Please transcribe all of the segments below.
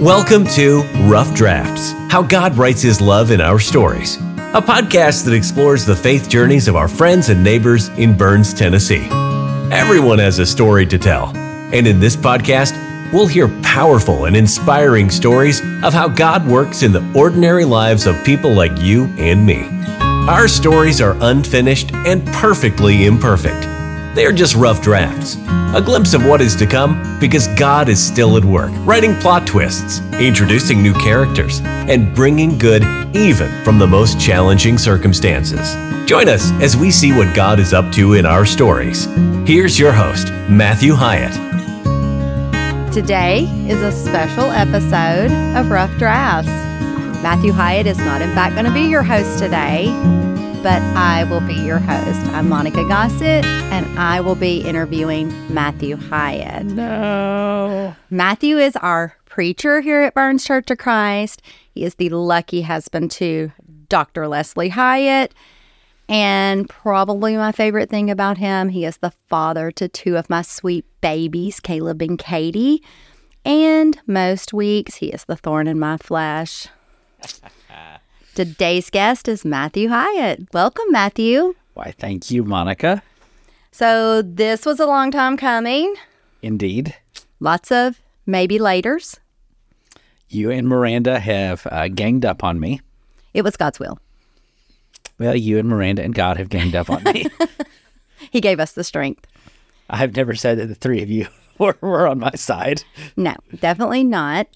Welcome to Rough Drafts, How God Writes His Love in Our Stories, a podcast that explores the faith journeys of our friends and neighbors in Burns, Tennessee. Everyone has a story to tell, and in this podcast, we'll hear powerful and inspiring stories of how God works in the ordinary lives of people like you and me. Our stories are unfinished and perfectly imperfect. They are just rough drafts, a glimpse of what is to come because God is still at work, writing plot twists, introducing new characters, and bringing good even from the most challenging circumstances. Join us as we see what God is up to in our stories. Here's your host, Matthew Hyatt. Today is a special episode of Rough Drafts. Matthew Hyatt is not in fact going to be your host today, but I will be your host. I'm Monica Gossett, and I will be interviewing Matthew Hyatt. No. Matthew is our preacher here at Burns Church of Christ. He is the lucky husband to Dr. Leslie Hyatt. And probably my favorite thing about him, he is the father to two of my sweet babies, Caleb and Katie. And most weeks, he is the thorn in my flesh. Today's guest is Matthew Hyatt. Welcome, Matthew. Why, thank you, Monica. So this was a long time coming. Indeed. Lots of maybe laters. You and Miranda have ganged up on me. It was God's will. Well, you and Miranda and God have ganged up on me. He gave us the strength. I've never said that the three of you were on my side. No, definitely not.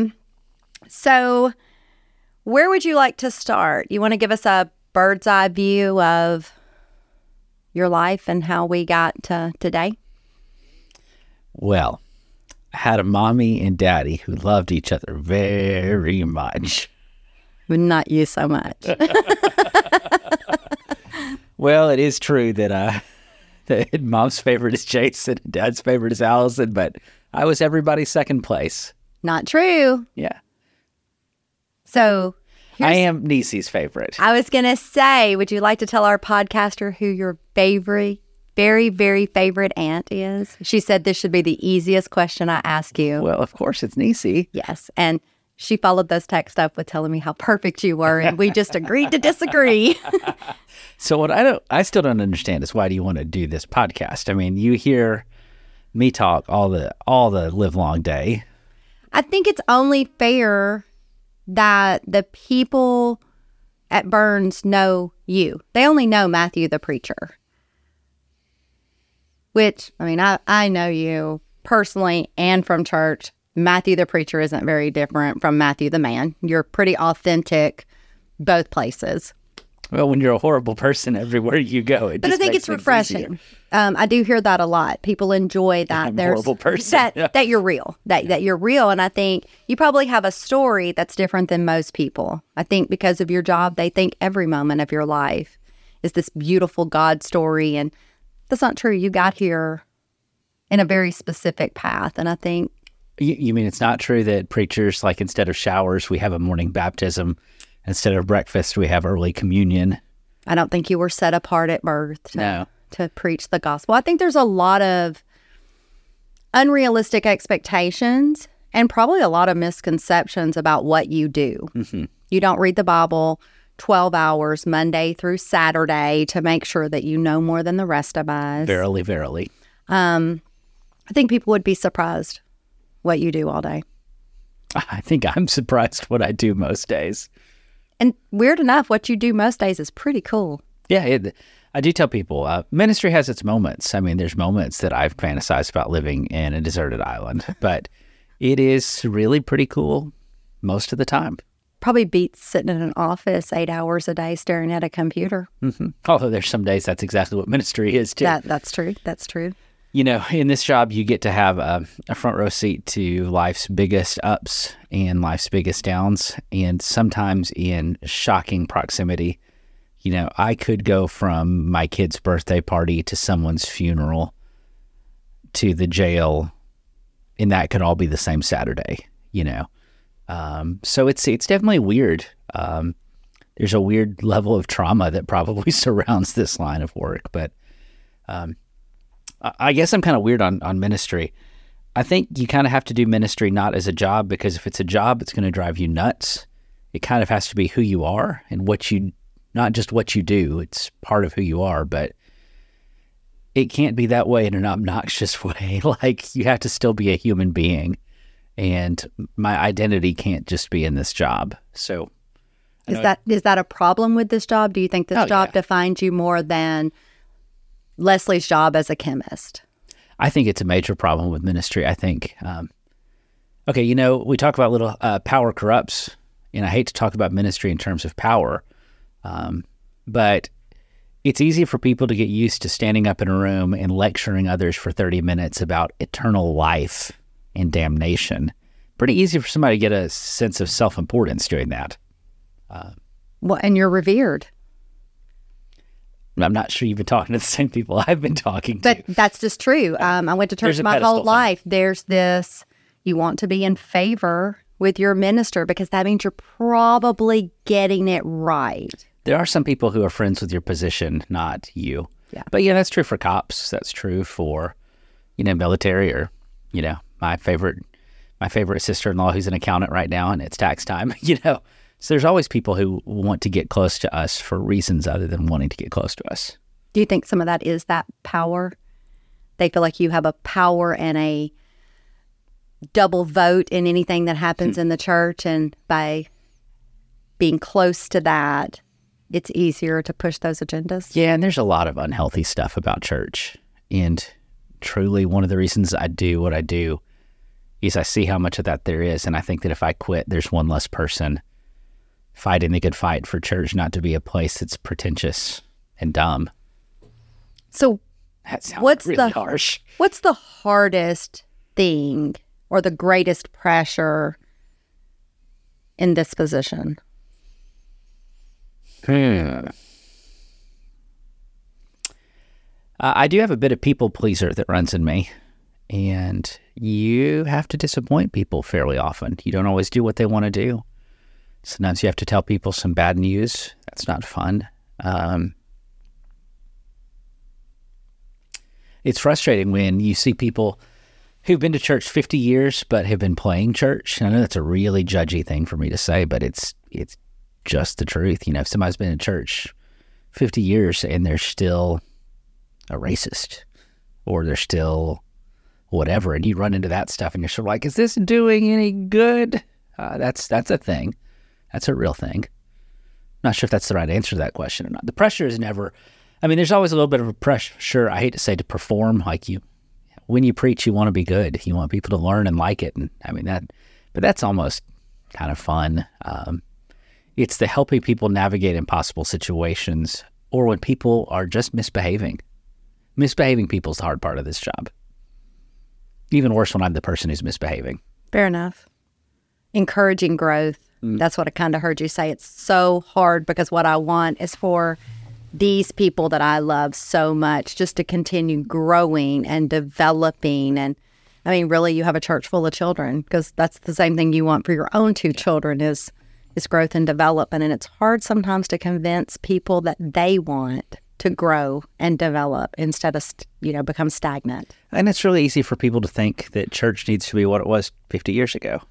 So where would you like to start? You want to give us a bird's eye view of your life and how we got to today? Well, I had a mommy and daddy who loved each other very much. Not you so much. Well, it is true that that mom's favorite is Jason and dad's favorite is Allison, but I was everybody's second place. Not true. Yeah. So I am Niecy's favorite. I was going to say, would you like to tell our podcaster who your very, very favorite aunt is? She said this should be the easiest question I ask you. Well, of course, it's Niecy. Yes. And she followed those texts up with telling me how perfect you were, and we just agreed to disagree. So what I still don't understand is why do you want to do this podcast? I mean, you hear me talk all the live long day. I think it's only fair that the people at Burns know you. They only know Matthew the preacher. Which, I mean, I know you personally and from church. Matthew the preacher isn't very different from Matthew the man. You're pretty authentic both places. Well, when you're a horrible person everywhere you go, it but just I think makes it's things refreshing. easier. I do hear that a lot. People enjoy that. I'm a horrible person. That you're real. That you're real. And I think you probably have a story that's different than most people. I think because of your job, they think every moment of your life is this beautiful God story. And that's not true. You got here in a very specific path. And I think... You mean it's not true that preachers, like instead of showers, we have a morning baptism? Instead of breakfast, we have early communion? I don't think you were set apart at birth to preach the gospel. I think there's a lot of unrealistic expectations and probably a lot of misconceptions about what you do. Mm-hmm. You don't read the Bible 12 hours Monday through Saturday to make sure that you know more than the rest of us. Verily, verily. I think people would be surprised what you do all day. I think I'm surprised what I do most days. And weird enough, what you do most days is pretty cool. Yeah, I do tell people, ministry has its moments. I mean, there's moments that I've fantasized about living in a deserted island, but it is really pretty cool most of the time. Probably beats sitting in an office 8 hours a day staring at a computer. Mm-hmm. Although there's some days that's exactly what ministry is, too. That's true. That's true. You know, in this job, you get to have a front row seat to life's biggest ups and life's biggest downs, and sometimes in shocking proximity. You know, I could go from my kid's birthday party to someone's funeral to the jail, and that could all be the same Saturday, you know. So it's definitely weird. There's a weird level of trauma that probably surrounds this line of work, but I guess I'm kind of weird on ministry. I think you kind of have to do ministry not as a job, because if it's a job, it's going to drive you nuts. It kind of has to be who you are and not just what you do. It's part of who you are, but it can't be that way in an obnoxious way. Like, you have to still be a human being, and my identity can't just be in this job. So is that a problem with this job? Do you think this job defines you more than Leslie's job as a chemist? I think it's a major problem with ministry. I think, we talk about little power corrupts, and I hate to talk about ministry in terms of power, but it's easy for people to get used to standing up in a room and lecturing others for 30 minutes about eternal life and damnation. Pretty easy for somebody to get a sense of self-importance doing that. Well, and you're revered. I'm not sure you've been talking to the same people I've been talking to. But that's just true. I went to church my whole life. There's this, you want to be in favor with your minister because that means you're probably getting it right. There are some people who are friends with your position, not you. Yeah. But yeah, that's true for cops. That's true for, military, or, my favorite sister-in-law who's an accountant right now, and it's tax time, So there's always people who want to get close to us for reasons other than wanting to get close to us. Do you think some of that is that power? They feel like you have a power and a double vote in anything that happens in the church, and by being close to that, it's easier to push those agendas? Yeah, and there's a lot of unhealthy stuff about church. And truly, one of the reasons I do what I do is I see how much of that there is, and I think that if I quit, there's one less person fighting the good fight for church not to be a place that's pretentious and dumb. So that sounds really harsh. What's the hardest thing or the greatest pressure in this position? I do have a bit of people pleaser that runs in me, and you have to disappoint people fairly often. You don't always do what they want to do. Sometimes you have to tell people some bad news. That's not fun. It's frustrating when you see people who've been to church 50 years but have been playing church. And I know that's a really judgy thing for me to say, but it's just the truth. If somebody's been in church 50 years and they're still a racist, or they're still whatever, and you run into that stuff and you're sort of like, is this doing any good? That's a thing. That's a real thing. Not sure if that's the right answer to that question or not. The pressure is never, there's always a little bit of a pressure, I hate to say, to perform. Like, when you preach, you want to be good. You want people to learn and like it. And but that's almost kind of fun. It's the helping people navigate impossible situations, or when people are just misbehaving. Misbehaving people is the hard part of this job. Even worse when I'm the person who's misbehaving. Fair enough. Encouraging growth. That's what I kind of heard you say. It's so hard because what I want is for these people that I love so much just to continue growing and developing. And really, you have a church full of children, because that's the same thing you want for your own two children is growth and development. And it's hard sometimes to convince people that they want to grow and develop instead of, become stagnant. And it's really easy for people to think that church needs to be what it was 50 years ago.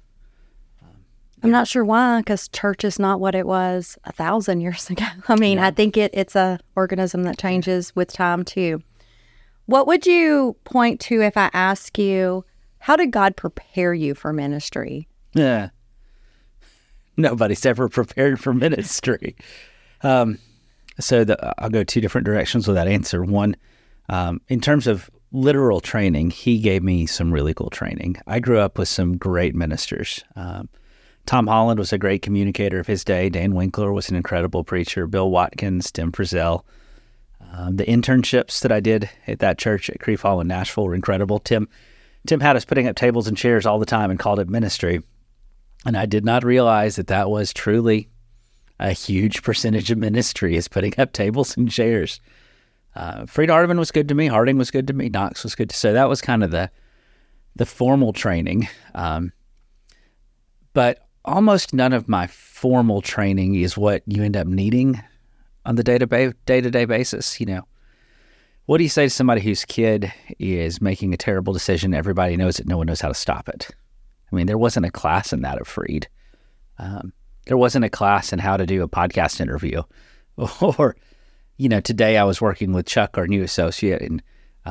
I'm not sure why, because church is not what it was 1,000 years ago. I think it's a organism that changes with time too. What would you point to if I ask you, how did God prepare you for ministry? Yeah. Nobody's ever prepared for ministry. I'll go two different directions with that answer. One, in terms of literal training, he gave me some really cool training. I grew up with some great ministers. Tom Holland was a great communicator of his day. Dan Winkler was an incredible preacher. Bill Watkins, Tim Frizzell. The internships that I did at that church at Creve Hall in Nashville were incredible. Tim had us putting up tables and chairs all the time and called it ministry. And I did not realize that was truly a huge percentage of ministry, is putting up tables and chairs. Freed Hardeman was good to me. Harding was good to me. Knox was good to me. So that was kind of the formal training. But almost none of my formal training is what you end up needing on the day-to-day basis. What do you say to somebody whose kid is making a terrible decision? Everybody knows it. No one knows how to stop it. I mean, there wasn't a class in that at Freed. There wasn't a class in how to do a podcast interview. Or, today I was working with Chuck, our new associate, and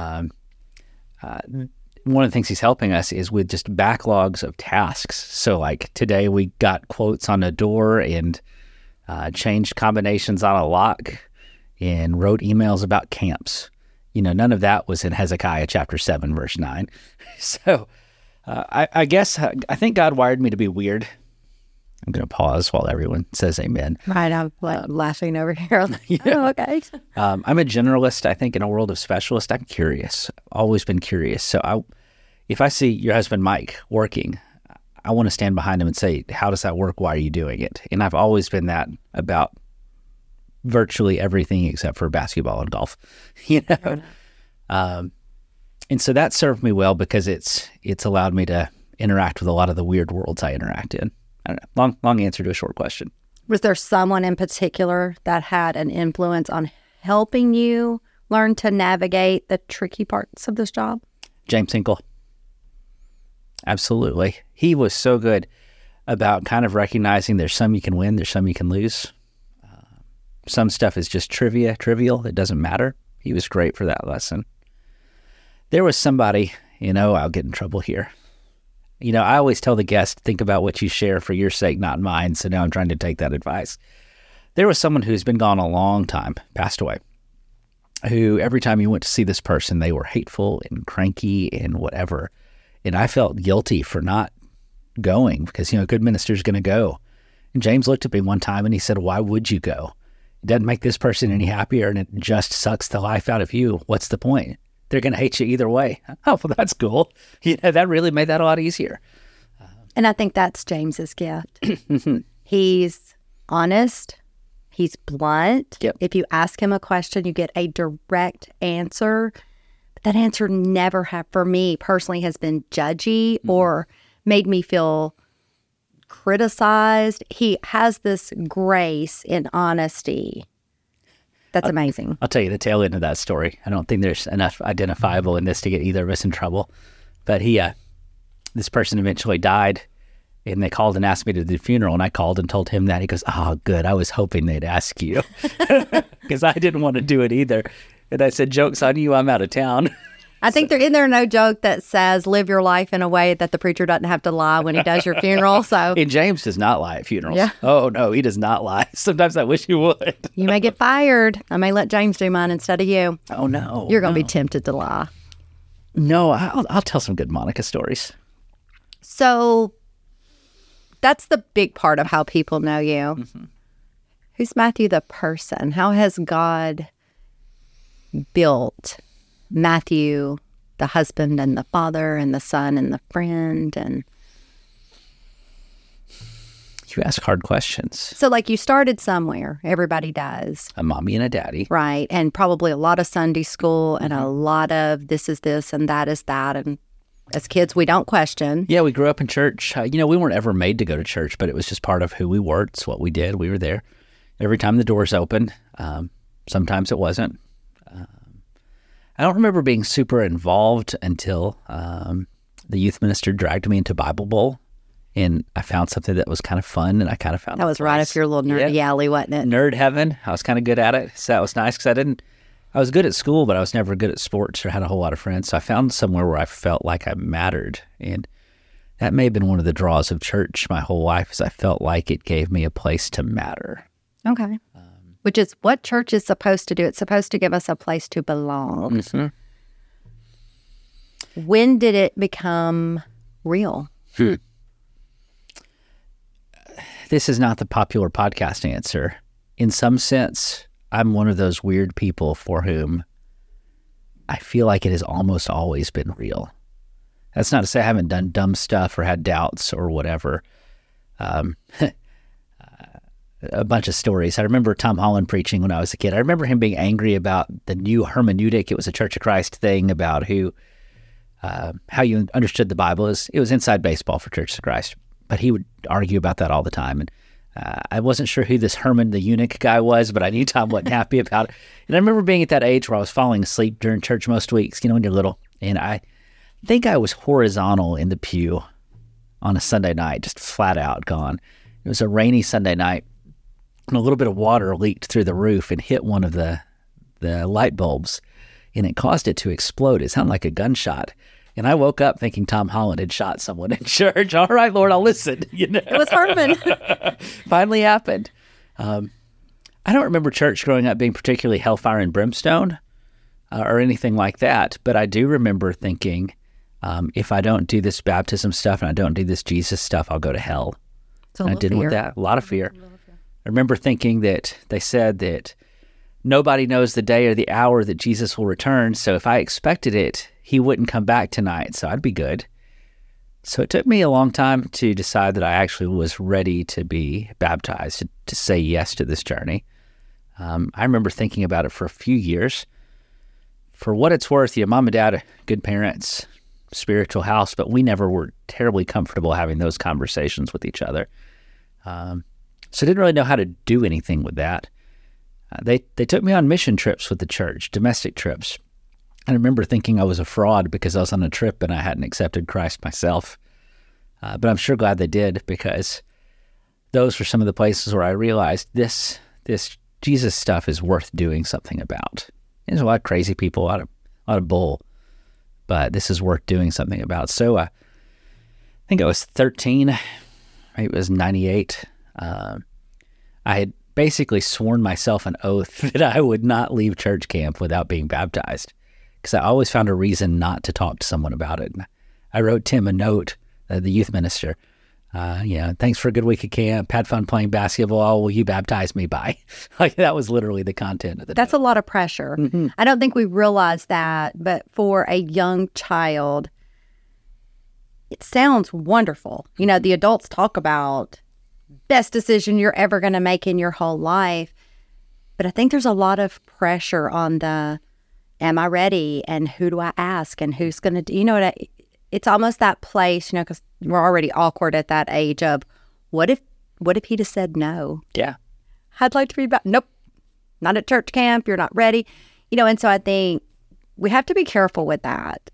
one of the things he's helping us is with just backlogs of tasks. So like today we got quotes on a door and changed combinations on a lock and wrote emails about camps. None of that was in Hezekiah chapter 7, verse 9. So I guess I think God wired me to be weird. I'm going to pause while everyone says amen. Right, I'm laughing over here. Oh, okay. I'm a generalist. I think in a world of specialists, I'm curious. Always been curious. So if I see your husband, Mike, working, I want to stand behind him and say, how does that work? Why are you doing it? And I've always been that about virtually everything except for basketball and golf, and so that served me well because it's allowed me to interact with a lot of the weird worlds I interact in. I don't know. Long answer to a short question. Was there someone in particular that had an influence on helping you learn to navigate the tricky parts of this job? James Hinkle. Absolutely. He was so good about kind of recognizing there's some you can win, there's some you can lose. Some stuff is just trivial. It doesn't matter. He was great for that lesson. There was somebody, I'll get in trouble here. I always tell the guest, think about what you share for your sake, not mine. So now I'm trying to take that advice. There was someone who's been gone a long time, passed away, who every time you went to see this person, they were hateful and cranky and whatever. And I felt guilty for not going because, a good minister's going to go. And James looked at me one time and he said, why would you go? It doesn't make this person any happier and it just sucks the life out of you. What's the point? They're going to hate you either way. Oh, well, that's cool. That really made that a lot easier. And I think that's James's gift. He's honest. He's blunt. Yep. If you ask him a question, you get a direct answer. But that answer never for me personally, has been judgy or made me feel criticized. He has this grace and honesty. That's amazing. I'll tell you the tail end of that story. I don't think there's enough identifiable in this to get either of us in trouble. But this person eventually died, and they called and asked me to do the funeral, and I called and told him that. He goes, oh, good. I was hoping they'd ask you because I didn't want to do it either. And I said, joke's on you. I'm out of town. I think isn't there no joke that says live your life in a way that the preacher doesn't have to lie when he does your funeral? So, and James does not lie at funerals. Yeah. Oh, no, he does not lie. Sometimes I wish he would. You may get fired. I may let James do mine instead of you. Oh, no. You're going to be tempted to lie. No, I'll tell some good Monica stories. So that's the big part of how people know you. Mm-hmm. Who's Matthew the person? How has God built Matthew, the husband and the father and the son and the friend? And you ask hard questions. So you started somewhere. Everybody does. A mommy and a daddy. Right. And probably a lot of Sunday school and a lot of this is this and that is that. And as kids, we don't question. Yeah, we grew up in church. We weren't ever made to go to church, but it was just part of who we were. It's what we did. We were there. Every time the doors opened. Sometimes it wasn't. I don't remember being super involved until the youth minister dragged me into Bible Bowl, and I found something that was kind of fun, and I kind of found that was right up your little nerdy alley, wasn't it? Nerd heaven. I was kind of good at it, so that was nice because I was good at school, but I was never good at sports or had a whole lot of friends. So I found somewhere where I felt like I mattered, and that may have been one of the draws of church my whole life, is I felt like it gave me a place to matter. Okay. Which is what church is supposed to do. It's supposed to give us a place to belong. Mm-hmm. When did it become real? This is not the popular podcast answer. In some sense, I'm one of those weird people for whom I feel like it has almost always been real. That's not to say I haven't done dumb stuff or had doubts or whatever. A bunch of stories. I remember Tom Holland preaching when I was a kid. I remember him being angry about the new hermeneutic. It was a Church of Christ thing about how you understood the Bible. It was inside baseball for Church of Christ, but he would argue about that all the time. And I wasn't sure who this Herman the eunuch guy was, but I knew Tom wasn't happy about it. And I remember being at that age where I was falling asleep during church most weeks, when you're little. And I think I was horizontal in the pew on a Sunday night, just flat out gone. It was a rainy Sunday night, and a little bit of water leaked through the roof and hit one of the light bulbs, and it caused it to explode. It sounded like a gunshot. And I woke up thinking Tom Holland had shot someone in church. All right, Lord, I'll listen. It was Herman. Finally happened. I don't remember church growing up being particularly hellfire and brimstone or anything like that. But I do remember thinking, if I don't do this baptism stuff and I don't do this Jesus stuff, I'll go to hell. And I didn't want that. A lot of fear. I remember thinking that they said that nobody knows the day or the hour that Jesus will return. So if I expected it, he wouldn't come back tonight, so I'd be good. So it took me a long time to decide that I actually was ready to be baptized, to say yes to this journey. I remember thinking about it for a few years. For what it's worth, mom and dad are good parents, spiritual house, but we never were terribly comfortable having those conversations with each other. So I didn't really know how to do anything with that. They took me on mission trips with the church, domestic trips. I remember thinking I was a fraud because I was on a trip and I hadn't accepted Christ myself. But I'm sure glad they did, because those were some of the places where I realized this Jesus stuff is worth doing something about. There's a lot of crazy people, a lot of bull, but this is worth doing something about. So I think I was 13, maybe it was 98. I had basically sworn myself an oath that I would not leave church camp without being baptized, because I always found a reason not to talk to someone about it. And I wrote Tim a note, the youth minister, thanks for a good week at camp, had fun playing basketball, will you baptize me by? Like, that was literally the content of the That's note. a lot of pressure. Mm-hmm. I don't think we realize that, but for a young child, it sounds wonderful. The adults talk about best decision you're ever going to make in your whole life. But I think there's a lot of pressure on the, am I ready? And who do I ask? And who's going to do, it's almost that place, because we're already awkward at that age of, what if he just said no? Yeah. I'd like to be back. Nope. Not at church camp. You're not ready. And so I think we have to be careful with that.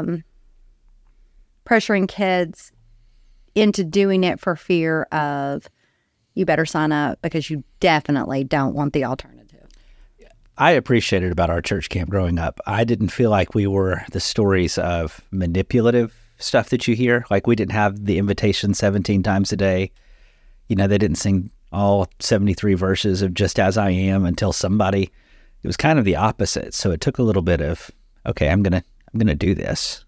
Pressuring kids into doing it for fear of, you better sign up, because you definitely don't want the alternative. I appreciated about our church camp growing up. I didn't feel like we were the stories of manipulative stuff that you hear. Like, we didn't have the invitation 17 times a day. They didn't sing all 73 verses of Just As I Am until somebody. It was kind of the opposite. So it took a little bit of, okay, I'm gonna do this.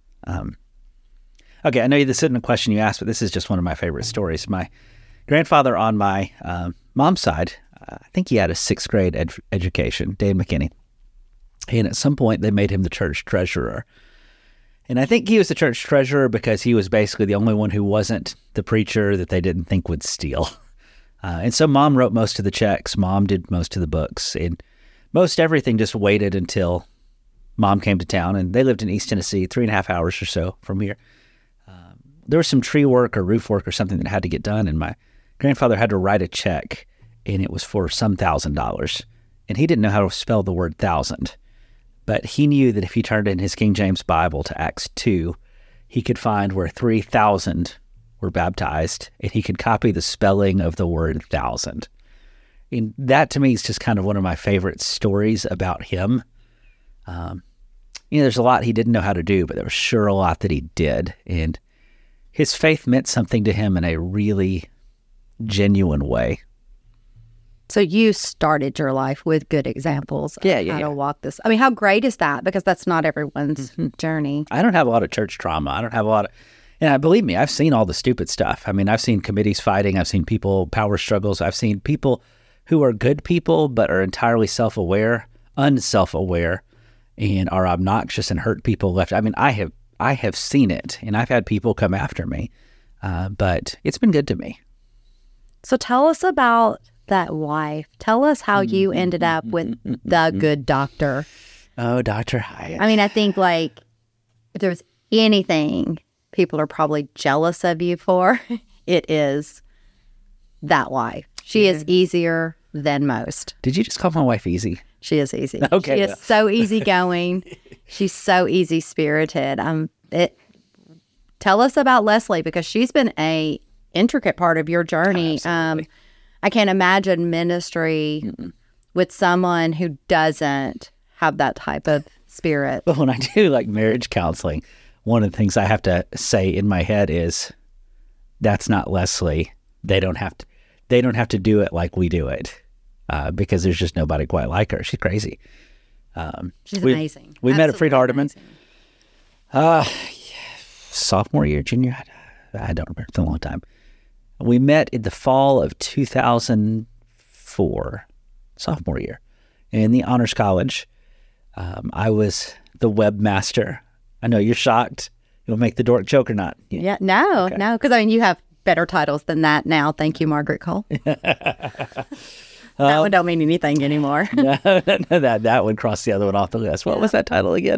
Okay, I know this isn't a question you asked, but this is just one of my favorite stories. My grandfather on my mom's side, I think he had a sixth grade education, Dave McKinney. And at some point, they made him the church treasurer. And I think he was the church treasurer because he was basically the only one who wasn't the preacher that they didn't think would steal. And so Mom wrote most of the checks. Mom did most of the books. And most everything just waited until Mom came to town. And they lived in East Tennessee, 3.5 hours or so from here. There was some tree work or roof work or something that had to get done. And my grandfather had to write a check, and it was for some $1,000. And he didn't know how to spell the word thousand. But he knew that if he turned in his King James Bible to Acts 2, he could find where 3,000 were baptized, and he could copy the spelling of the word thousand. And that, to me, is just kind of one of my favorite stories about him. There's a lot he didn't know how to do, but there was sure a lot that he did. And his faith meant something to him in a really genuine way. So you started your life with good examples of how to walk this. I mean, how great is that? Because that's not everyone's journey. I don't have a lot of church trauma. I don't have a lot of, and believe me, I've seen all the stupid stuff. I mean, I've seen committees fighting. I've seen people, power struggles. I've seen people who are good people but are entirely self-aware, unself-aware, and are obnoxious and hurt people left. I mean, I have seen it, and I've had people come after me, but it's been good to me. So tell us about that wife. Tell us how you ended up with the good doctor. Oh, Dr. Hyatt. I mean, I think, like, if there was anything people are probably jealous of you for, it is that wife. She is easier than most. Did you just call my wife easy? She is easy. Okay. She is so easygoing. She's so easy spirited. Tell us about Leslie, because she's been a intricate part of your journey. I can't imagine ministry with someone who doesn't have that type of spirit. But when I do like marriage counseling, one of the things I have to say in my head is, that's not Leslie. They don't have to do it like we do it, because there's just nobody quite like her. She's crazy. She's amazing. We met at Freed Hardeman. Amazing. Sophomore year, junior, I don't remember. It's a long time. We met in the fall of 2004, sophomore year, in the Honors College. I was the webmaster. I know you're shocked. You'll make the dork joke or not? Yeah, no, because I mean, you have better titles than that now. Thank you, Margaret Cole. That one don't mean anything anymore. No, that would cross the other one off the list. What was that title again?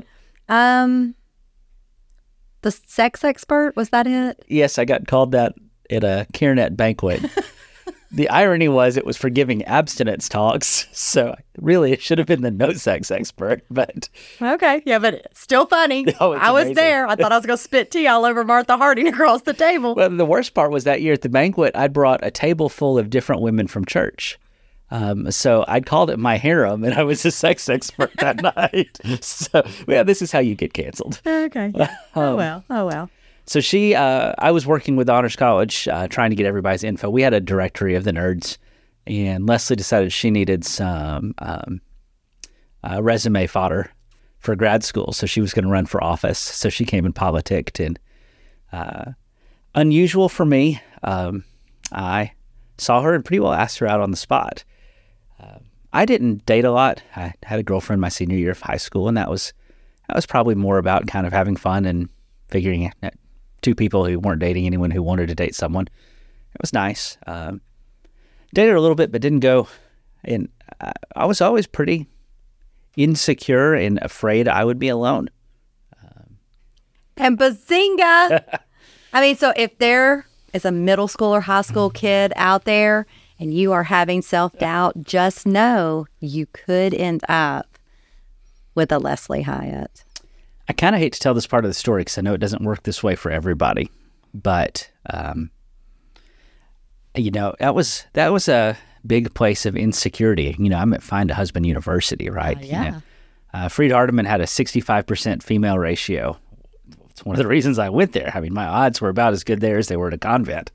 The sex expert, was that it? Yes, I got called that at a CareNet banquet. The irony was it was for giving abstinence talks, so really it should have been the no sex expert, but... Okay, yeah, but still funny. Oh, it's I was amazing. there. I thought I was going to spit tea all over Martha Harding across the table. Well, the worst part was that year at the banquet, I brought a table full of different women from church. So I'd called it my harem, and I was a sex expert that night. So, yeah, this is how you get canceled. Okay. Oh, well. So I was working with Honors College, trying to get everybody's info. We had a directory of the nerds, and Leslie decided she needed some resume fodder for grad school. So she was going to run for office. So she came and politicked, and unusual for me, I saw her and pretty well asked her out on the spot. I didn't date a lot. I had a girlfriend my senior year of high school, and that was probably more about kind of having fun and figuring out two people who weren't dating anyone who wanted to date someone. It was nice. Dated her a little bit, but didn't go. And I was always pretty insecure and afraid I would be alone. And bazinga! I mean, so if there is a middle school or high school kid out there and you are having self-doubt, just know you could end up with a Leslie Hyatt. I kind of hate to tell this part of the story because I know it doesn't work this way for everybody, but that was a big place of insecurity. I'm at Find a Husband University, right? Yeah. Freed Hardeman had a 65% female ratio. It's one of the reasons I went there. I mean, my odds were about as good there as they were at a convent.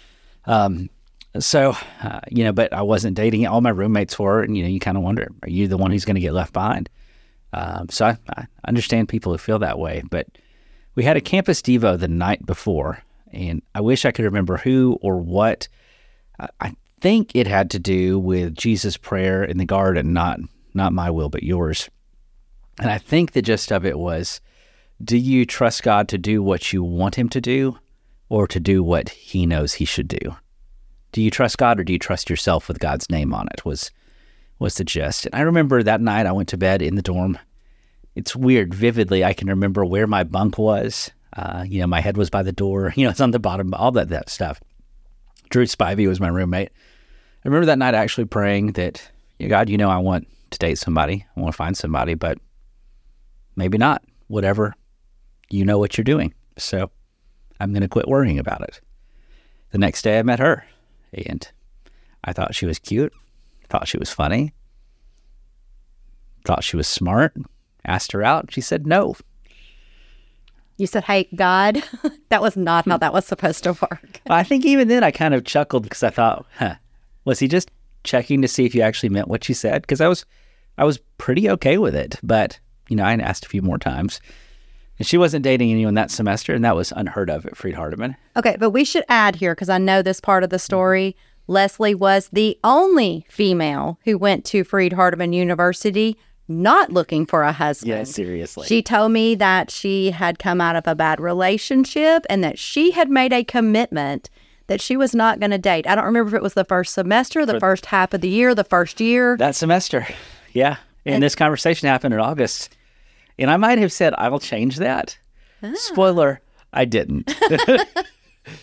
But I wasn't dating. All my roommates were, and you kind of wonder, are you the one who's going to get left behind? So I understand people who feel that way, but we had a campus devo the night before, and I wish I could remember who or what. I think it had to do with Jesus' prayer in the garden, not my will, but yours. And I think the gist of it was, do you trust God to do what you want him to do, or to do what he knows he should do? Do you trust God, or do you trust yourself with God's name on it, was the gist. And I remember that night I went to bed in the dorm. It's weird. Vividly, I can remember where my bunk was. My head was by the door. It's on the bottom, all that stuff. Drew Spivey was my roommate. I remember that night actually praying that, God, I want to date somebody. I want to find somebody, but maybe not. Whatever, you know what you're doing. So I'm going to quit worrying about it. The next day I met her, and I thought she was cute. Thought she was funny. Thought she was smart. Asked her out. She said no. You said, hey, God, that was not how that was supposed to work. I think even then I kind of chuckled because I thought, was he just checking to see if you actually meant what she said? Because I was pretty okay with it. But, I asked a few more times. And she wasn't dating anyone that semester, and that was unheard of at Freed Hardeman. Okay, but we should add here, because I know this part of the story, Leslie was the only female who went to Freed Hardeman University not looking for a husband. Yeah, seriously. She told me that she had come out of a bad relationship and that she had made a commitment that she was not going to date. I don't remember if it was the first semester, the first half of the year, the first year. That semester, yeah. And this conversation happened in August. And I might have said, I will change that. Spoiler, I didn't.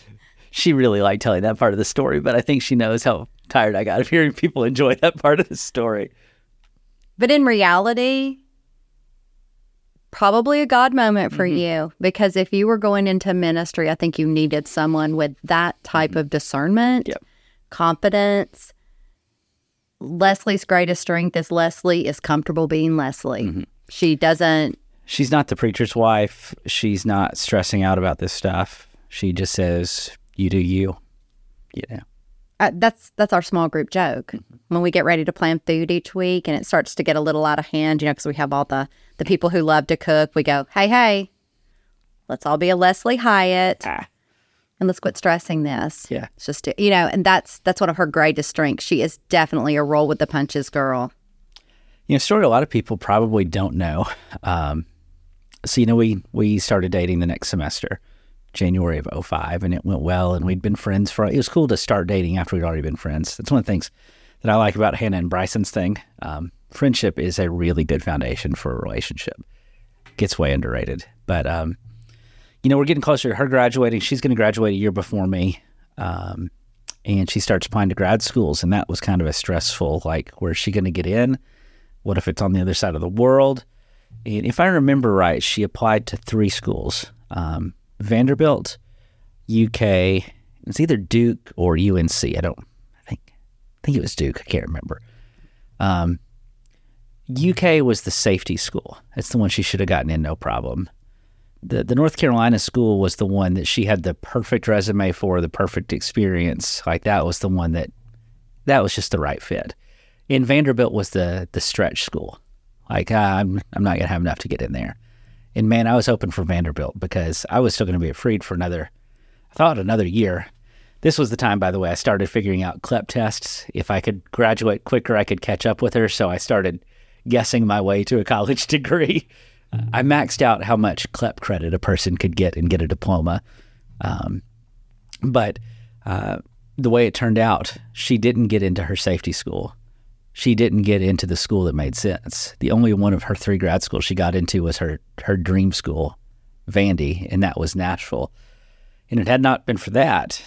she really liked telling that part of the story, but I think she knows how tired I got of hearing people enjoy that part of the story. But in reality, probably a God moment for you, because if you were going into ministry, I think you needed someone with that type of discernment, confidence. Leslie's greatest strength is Leslie is comfortable being Leslie. She's not the preacher's wife. She's not stressing out about this stuff. She just says, you do you, you know. That's our small group joke. When we get ready to plan food each week and it starts to get a little out of hand, because we have all the people who love to cook, we go, hey, let's all be a Leslie Hyatt and let's quit stressing this. Yeah. It's just, and that's one of her greatest strengths. She is definitely a roll with the punches girl. Story a lot of people probably don't know. So, we started dating the next semester, January of 2005, and it went well, and we'd been friends it was cool to start dating after we'd already been friends. That's one of the things that I like about Hannah and Bryson's thing. Friendship is a really good foundation for a relationship. Gets way underrated. But, we're getting closer to her graduating. She's going to graduate a year before me, and she starts applying to grad schools, and that was kind of a stressful, where's she going to get in? What if it's on the other side of the world? And if I remember right, she applied to 3 schools. Vanderbilt, UK, it's either Duke or UNC. I think it was Duke. I can't remember. UK was the safety school. It's the one she should have gotten in, no problem. The North Carolina school was the one that she had the perfect resume for, the perfect experience. That was the one that was just the right fit. And Vanderbilt was the stretch school. I'm not going to have enough to get in there. And man, I was hoping for Vanderbilt because I was still going to be at Freed for another year. This was the time, by the way, I started figuring out CLEP tests. If I could graduate quicker, I could catch up with her. So I started guessing my way to a college degree. I maxed out how much CLEP credit a person could get and get a diploma. But the way it turned out, she didn't get into her safety school. She didn't get into the school that made sense. The only one of her 3 grad schools she got into was her dream school, Vandy, and that was Nashville. And it had not been for that,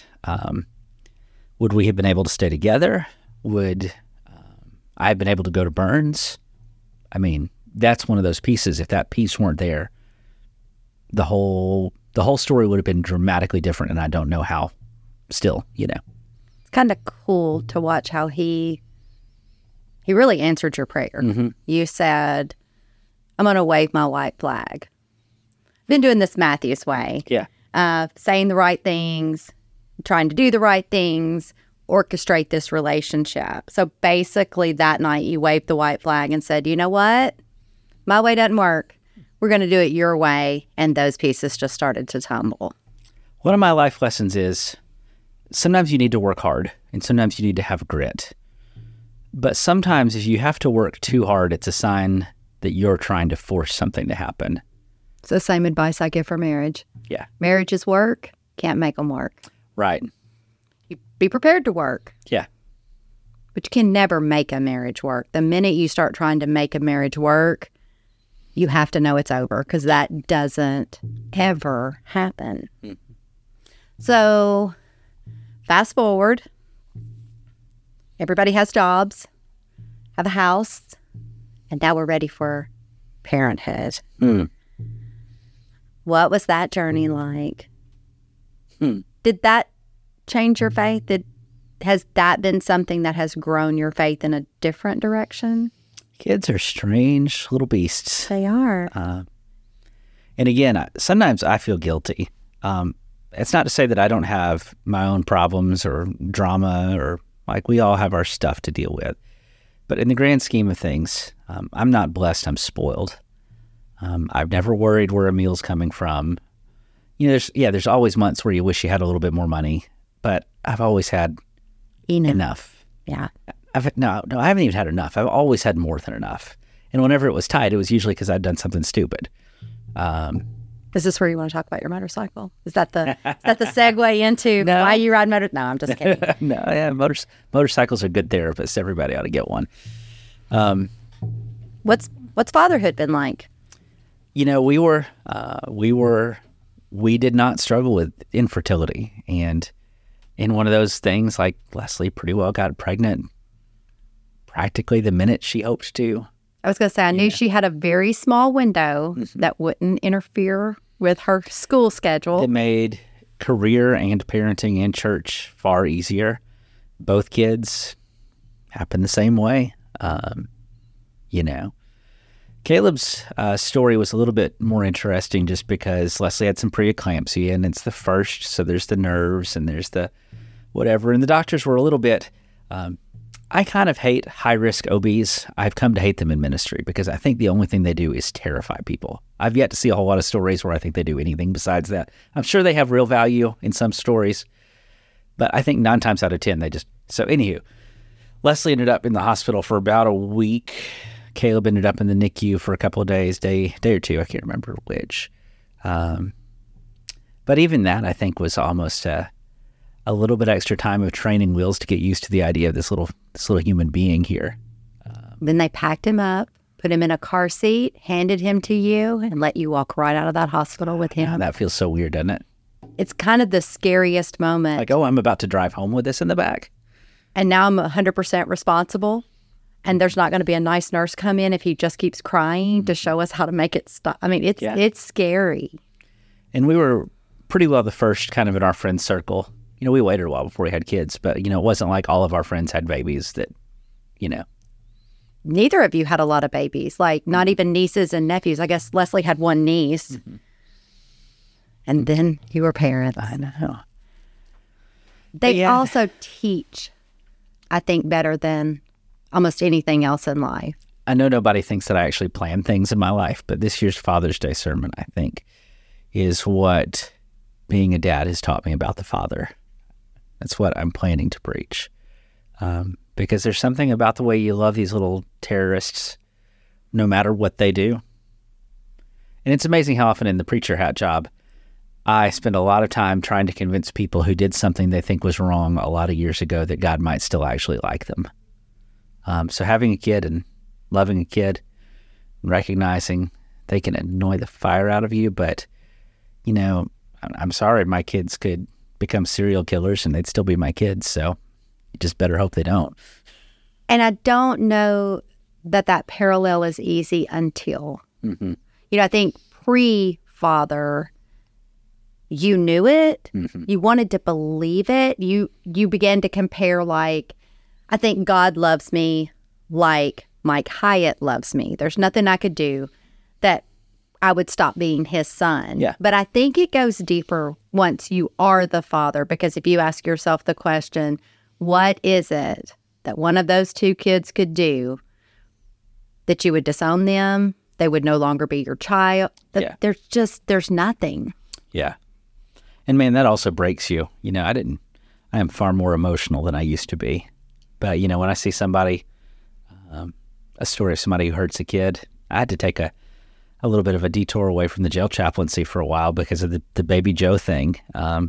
would we have been able to stay together? Would I have been able to go to Burns? I mean, that's one of those pieces. If that piece weren't there, the whole story would have been dramatically different, and I don't know how still, It's kind of cool to watch how he really answered your prayer. Mm-hmm. You said, I'm going to wave my white flag. Been doing this Matthews way. Yeah. Saying the right things, trying to do the right things, orchestrate this relationship. So basically that night you waved the white flag and said, you know what? My way doesn't work. We're going to do it your way. And those pieces just started to tumble. One of my life lessons is sometimes you need to work hard and sometimes you need to have grit. But sometimes if you have to work too hard, it's a sign that you're trying to force something to happen. It's the same advice I give for marriage. Yeah. Marriage is work. Can't make them work. Right. You be prepared to work. Yeah. But you can never make a marriage work. The minute you start trying to make a marriage work, you have to know it's over because that doesn't ever happen. Mm. So fast forward. Everybody has jobs, have a house, and now we're ready for parenthood. Mm. What was that journey like? Did that change your faith? Has that been something that has grown your faith in a different direction? Kids are strange little beasts. They are. And again, sometimes I feel guilty. It's not to say that I don't have my own problems or drama or we all have our stuff to deal with. But in the grand scheme of things, I'm not blessed, I'm spoiled. I've never worried where a meal's coming from. There's always months where you wish you had a little bit more money, but I've always had enough. Yeah. No, I haven't even had enough. I've always had more than enough. And whenever it was tight, it was usually because I'd done something stupid. Is this where you want to talk about your motorcycle? Is that the segue into why you ride motor? No, I'm just kidding. No, yeah, motorcycles are good therapists. Everybody ought to get one. What's fatherhood been like? We did not struggle with infertility, and in one of those things, like Leslie pretty well got pregnant practically the minute she hoped to. I was going to say, I knew she had a very small window that wouldn't interfere with her school schedule. It made career and parenting and church far easier. Both kids happened the same way. Caleb's story was a little bit more interesting just because Leslie had some preeclampsia, and it's the first, so there's the nerves and there's the whatever. And the doctors were a little bit, I kind of hate high-risk OBs. I've come to hate them in ministry because I think the only thing they do is terrify people. I've yet to see a whole lot of stories where I think they do anything besides that. I'm sure they have real value in some stories, but I think 9 times out of 10, they just... So anywho, Leslie ended up in the hospital for about a week. Caleb ended up in the NICU for a couple of days, day or two. I can't remember which. But even that, I think, was almost a little bit extra time of training wheels to get used to the idea of this little human being here. Then they packed him up, put him in a car seat, handed him to you, and let you walk right out of that hospital with him. Yeah, that feels so weird, doesn't it? It's kind of the scariest moment. Like, oh, I'm about to drive home with this in the back. And now I'm 100% responsible. And there's not going to be a nice nurse come in if he just keeps crying to show us how to make it stop. I mean, it's scary. And we were pretty well the first kind of in our friend circle. We waited a while before we had kids, but, it wasn't like all of our friends had babies that. Neither of you had a lot of babies, like not even nieces and nephews. I guess Leslie had one niece. Mm-hmm. And then you were parents. I know. They also teach, I think, better than almost anything else in life. I know nobody thinks that I actually plan things in my life, but this year's Father's Day sermon, I think, is what being a dad has taught me about the Father. That's what I'm planning to preach. Because there's something about the way you love these little terrorists, no matter what they do. And it's amazing how often in the preacher hat job, I spend a lot of time trying to convince people who did something they think was wrong a lot of years ago that God might still actually like them. So having a kid and loving a kid, and recognizing they can annoy the fire out of you, but, I'm sorry, my kids could become serial killers and they'd still be my kids, so you just better hope they don't. And I don't know that parallel is easy until, I think pre-father, you knew it, you wanted to believe it, you began to compare, like, I think God loves me like Mike Hyatt loves me. There's nothing I could do that I would stop being his son. Yeah. But I think it goes deeper once you are the father, because if you ask yourself the question, what is it that one of those two kids could do that you would disown them? They would no longer be your child. There's nothing. Yeah. And man, that also breaks you. I am far more emotional than I used to be. But, when I see somebody, a story of somebody who hurts a kid, I had to take a little bit of a detour away from the jail chaplaincy for a while because of the Baby Joe thing. Mom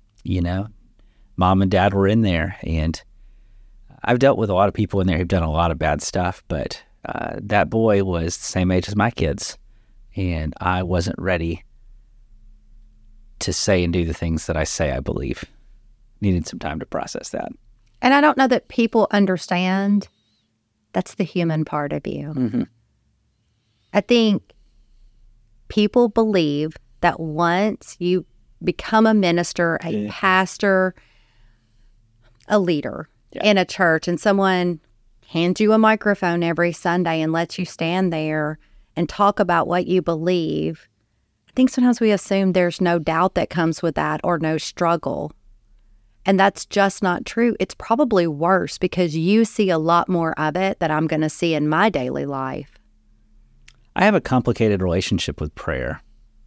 and dad were in there, and I've dealt with a lot of people in there who've done a lot of bad stuff, but that boy was the same age as my kids, and I wasn't ready to say and do the things that I say I believe. Needed some time to process that. And I don't know that people understand that's the human part of you. Mm-hmm. I think people believe that once you become a minister, a pastor, a leader in a church, and someone hands you a microphone every Sunday and lets you stand there and talk about what you believe, I think sometimes we assume there's no doubt that comes with that or no struggle. And that's just not true. It's probably worse because you see a lot more of it that I'm going to see in my daily life. I have a complicated relationship with prayer.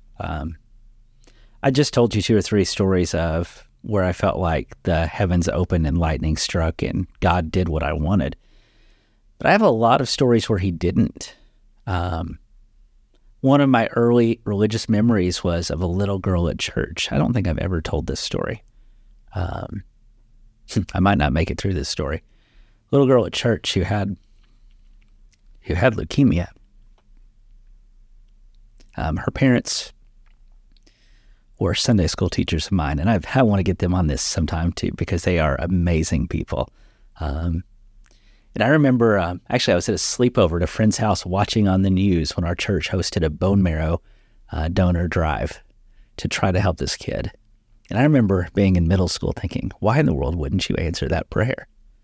I just told you 2 or 3 stories of where I felt like the heavens opened and lightning struck and God did what I wanted. But I have a lot of stories where he didn't. One of my early religious memories was of a little girl at church. I don't think I've ever told this story. I might not make it through this story. Little girl at church who had leukemia. Her parents were Sunday school teachers of mine, and I want to get them on this sometime too, because they are amazing people. And I remember, actually, I was at a sleepover at a friend's house watching on the news when our church hosted a bone marrow donor drive to try to help this kid. And I remember being in middle school thinking, why in the world wouldn't you answer that prayer?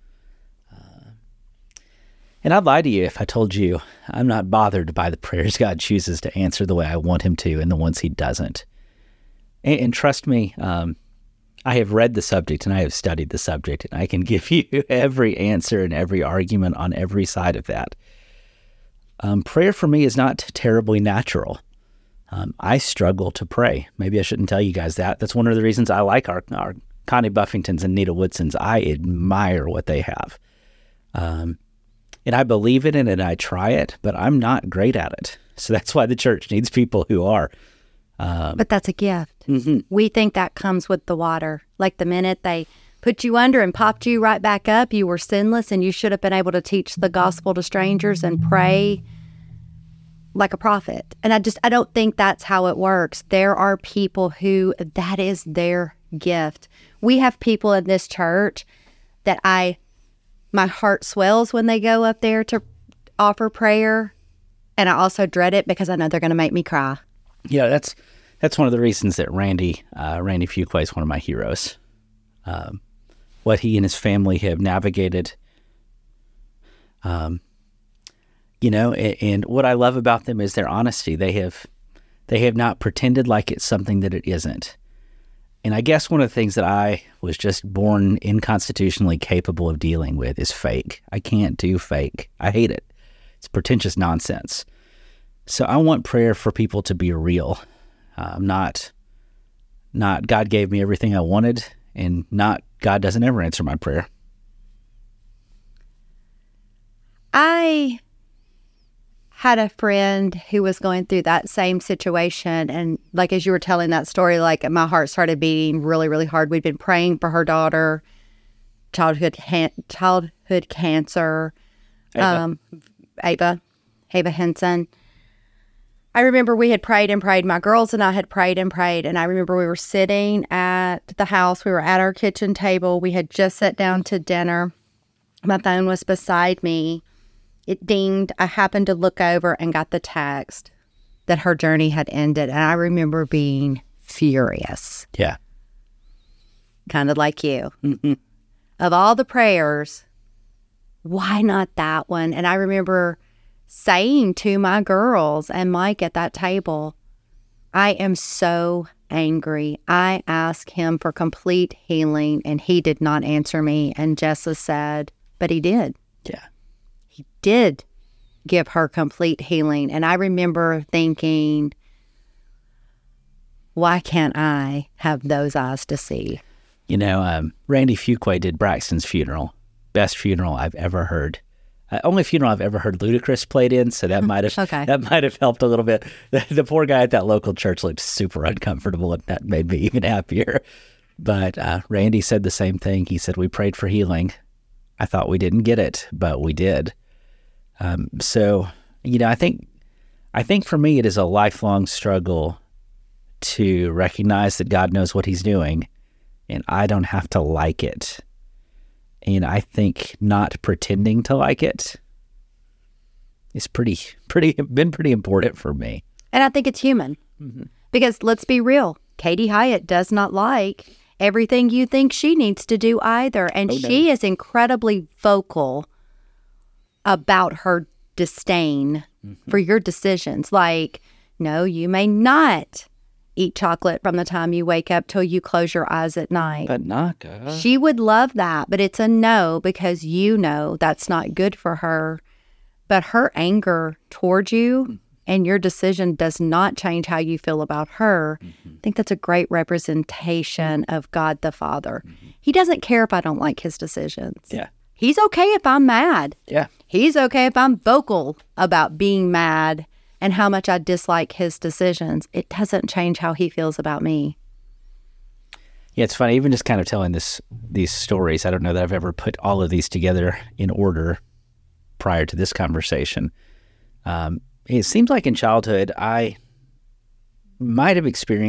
And I'd lie to you if I told you I'm not bothered by the prayers God chooses to answer the way I want him to and the ones he doesn't. And trust me, I have read the subject and I have studied the subject, and I can give you every answer and every argument on every side of that. Prayer for me is not terribly natural. I struggle to pray. Maybe I shouldn't tell you guys that. That's one of the reasons I like our Connie Buffingtons and Nita Woodsons. I admire what they have. And I believe in it and I try it, but I'm not great at it. So that's why the church needs people who are. But that's a gift. Mm-hmm. We think that comes with the water. Like the minute they put you under and popped you right back up, you were sinless and you should have been able to teach the gospel to strangers and pray like a prophet. And I don't think that's how it works. There are people who that is their gift. We have people in this church that my heart swells when they go up there to offer prayer. And I also dread it because I know they're going to make me cry. Yeah, that's one of the reasons that Randy Fuqua is one of my heroes. What he and his family have navigated, and what I love about them is their honesty. They have not pretended like it's something that it isn't. And I guess one of the things that I was just born inconstitutionally capable of dealing with is fake. I can't do fake. I hate it. It's pretentious nonsense. So I want prayer for people to be real, not God gave me everything I wanted, and not God doesn't ever answer my prayer. I had a friend who was going through that same situation, and like as you were telling that story, like my heart started beating really, really hard. We'd been praying for her daughter, childhood cancer, Ava Henson. I remember we had prayed and prayed. My girls and I had prayed and prayed, and I remember we were sitting at the house. We were at our kitchen table. We had just sat down to dinner. My phone was beside me. It dinged. I happened to look over and got the text that her journey had ended. And I remember being furious. Yeah. Kind of like you. Mm-hmm. Of all the prayers, why not that one? And I remember saying to my girls and Mike at that table, I am so angry. I asked him for complete healing and he did not answer me. And Jessa said, but he did. Yeah. He did give her complete healing. And I remember thinking, why can't I have those eyes to see? Randy Fuqua did Braxton's funeral. Best funeral I've ever heard. Only funeral I've ever heard Ludacris played in, so that might have that might have helped a little bit. The poor guy at that local church looked super uncomfortable, and that made me even happier. But Randy said the same thing. He said, we prayed for healing. I thought we didn't get it, but we did. So, I think for me it is a lifelong struggle to recognize that God knows what he's doing, and I don't have to like it. And I think not pretending to like it is been pretty important for me. And I think it's human. Mm-hmm. Because let's be real, Katie Hyatt does not like everything you think she needs to do either. And she is incredibly vocal about her disdain for your decisions. Like, no, you may not eat chocolate from the time you wake up till you close your eyes at night. But not She would love that, but it's a no because that's not good for her. But her anger towards you and your decision does not change how you feel about her. I think that's a great representation of God the Father. He doesn't care if I don't like his decisions. Yeah. He's okay if I'm mad. Yeah. He's okay if I'm vocal about being mad and how much I dislike his decisions. It doesn't change how he feels about me. Yeah, it's funny, even just kind of telling these stories. I don't know that I've ever put all of these together in order prior to this conversation. It seems like in childhood, I might have experienced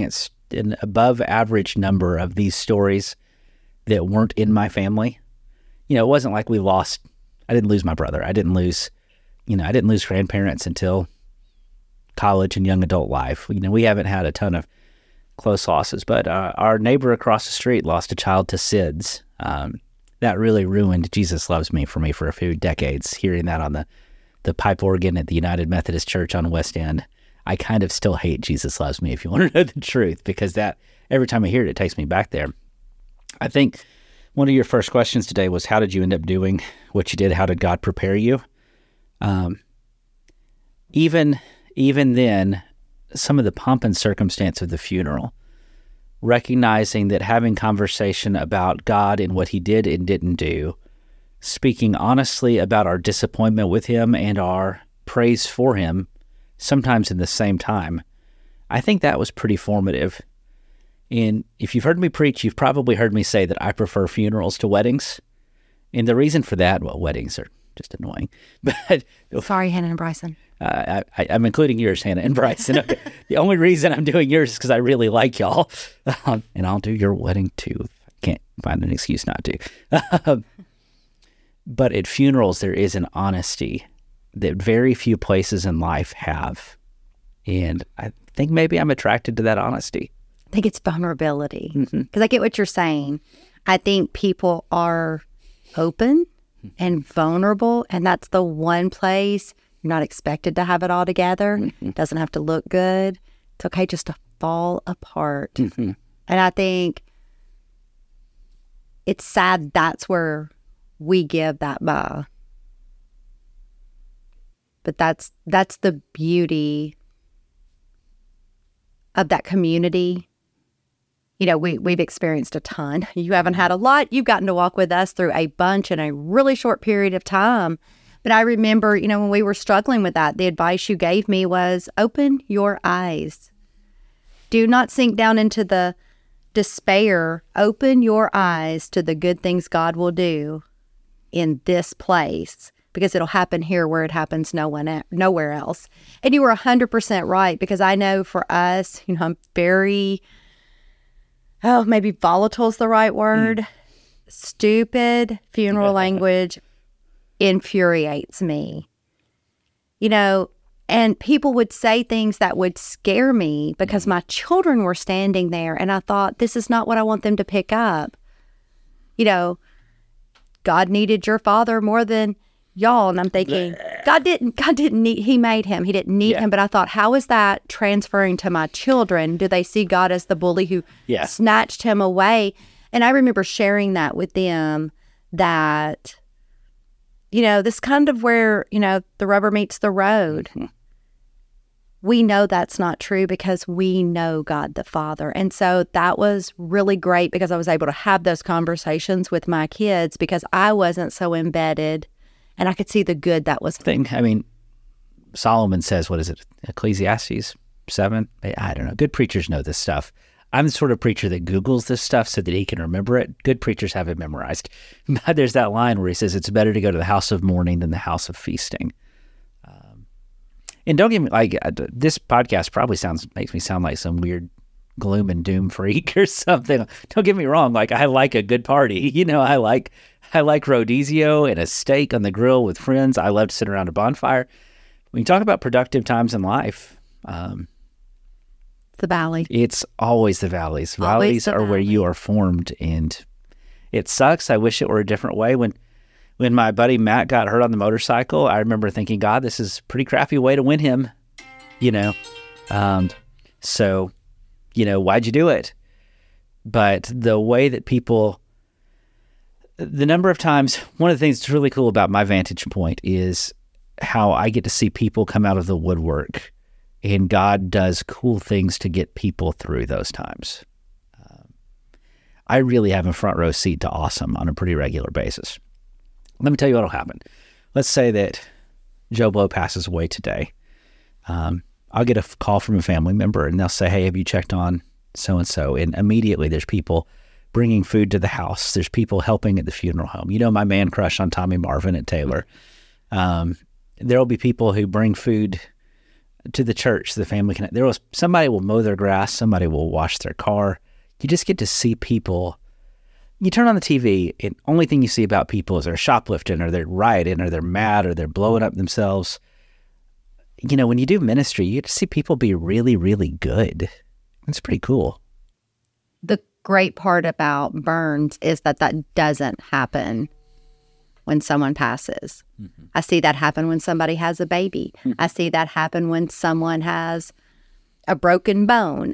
an above average number of these stories that weren't in my family. It wasn't like I didn't lose my brother. I didn't lose grandparents until college and young adult life. We haven't had a ton of close losses, but our neighbor across the street lost a child to SIDS. That really ruined Jesus Loves Me for a few decades, hearing that on the pipe organ at the United Methodist Church on West End. I kind of still hate Jesus Loves Me, if you want to know the truth, because that every time I hear it, it takes me back there. I think one of your first questions today was, how did you end up doing what you did? How did God prepare you? Even then, some of the pomp and circumstance of the funeral, recognizing that having conversation about God and what he did and didn't do, speaking honestly about our disappointment with him and our praise for him, sometimes in the same time, I think that was pretty formative. And if you've heard me preach, you've probably heard me say that I prefer funerals to weddings. And the reason for that, well, weddings are just annoying. But Sorry, Hannah and Bryson. I'm including yours, Hannah and Bryson. The only reason I'm doing yours is because I really like y'all. And I'll do your wedding too. If I can't find an excuse not to. But at funerals, there is an honesty that very few places in life have. And I think maybe I'm attracted to that honesty. I think it's vulnerability. Because I get what you're saying. I think people are open and vulnerable, and that's the one place you're not expected to have it all together. It doesn't have to look good. It's okay just to fall apart. And I think it's sad that's where we give that by. But that's the beauty of that community. We've experienced a ton. You haven't had a lot. You've gotten to walk with us through a bunch in a really short period of time. But I remember, when we were struggling with that, the advice you gave me was open your eyes. Do not sink down into the despair. Open your eyes to the good things God will do in this place, because it'll happen here where it happens nowhere else. And you were 100% right, because I know for us, I'm very... maybe volatile is the right word. Stupid funeral language infuriates me. And people would say things that would scare me because my children were standing there, and I thought, this is not what I want them to pick up. God needed your father more than y'all. And I'm thinking, God didn't need, he made him. He didn't need him. But I thought, how is that transferring to my children? Do they see God as the bully who snatched him away? And I remember sharing that with them, that, this kind of where, the rubber meets the road. We know that's not true because we know God the Father. And so that was really great, because I was able to have those conversations with my kids because I wasn't so embedded. And I could see the good that was. Solomon says, what is it? Ecclesiastes 7? I don't know. Good preachers know this stuff. I'm the sort of preacher that Googles this stuff so that he can remember it. Good preachers have it memorized. But there's that line where he says, it's better to go to the house of mourning than the house of feasting. And don't get me, this podcast probably makes me sound like some weird gloom and doom freak or something. Don't get me wrong. I like a good party. I like rodizio and a steak on the grill with friends. I love to sit around a bonfire. When you talk about productive times in life, the valley. It's always the valleys. Valleys are where you are formed, and it sucks. I wish it were a different way. When my buddy Matt got hurt on the motorcycle, I remember thinking, God, this is a pretty crappy way to win him, So, why'd you do it? But the way that the number of times, one of the things that's really cool about my vantage point is how I get to see people come out of the woodwork, and God does cool things to get people through those times. I really have a front row seat to awesome on a pretty regular basis. Let me tell you what'll happen. Let's say that Joe Blow passes away today. I'll get a call from a family member, and they'll say, hey, have you checked on so-and-so? And immediately there's people bringing food to the house. There's people helping at the funeral home. My man crush on Tommy Marvin at Taylor. There will be people who bring food to the church, the family connect. There was somebody will mow their grass, somebody will wash their car. You just get to see people. You turn on the TV, and only thing you see about people is they're shoplifting, or they're rioting, or they're mad, or they're blowing up themselves. You know, when you do ministry, you get to see people be really, really good. It's pretty cool. The great part about Burns is that doesn't happen when someone passes. Mm-hmm. I see that happen when somebody has a baby. Mm-hmm. I see that happen when someone has a broken bone.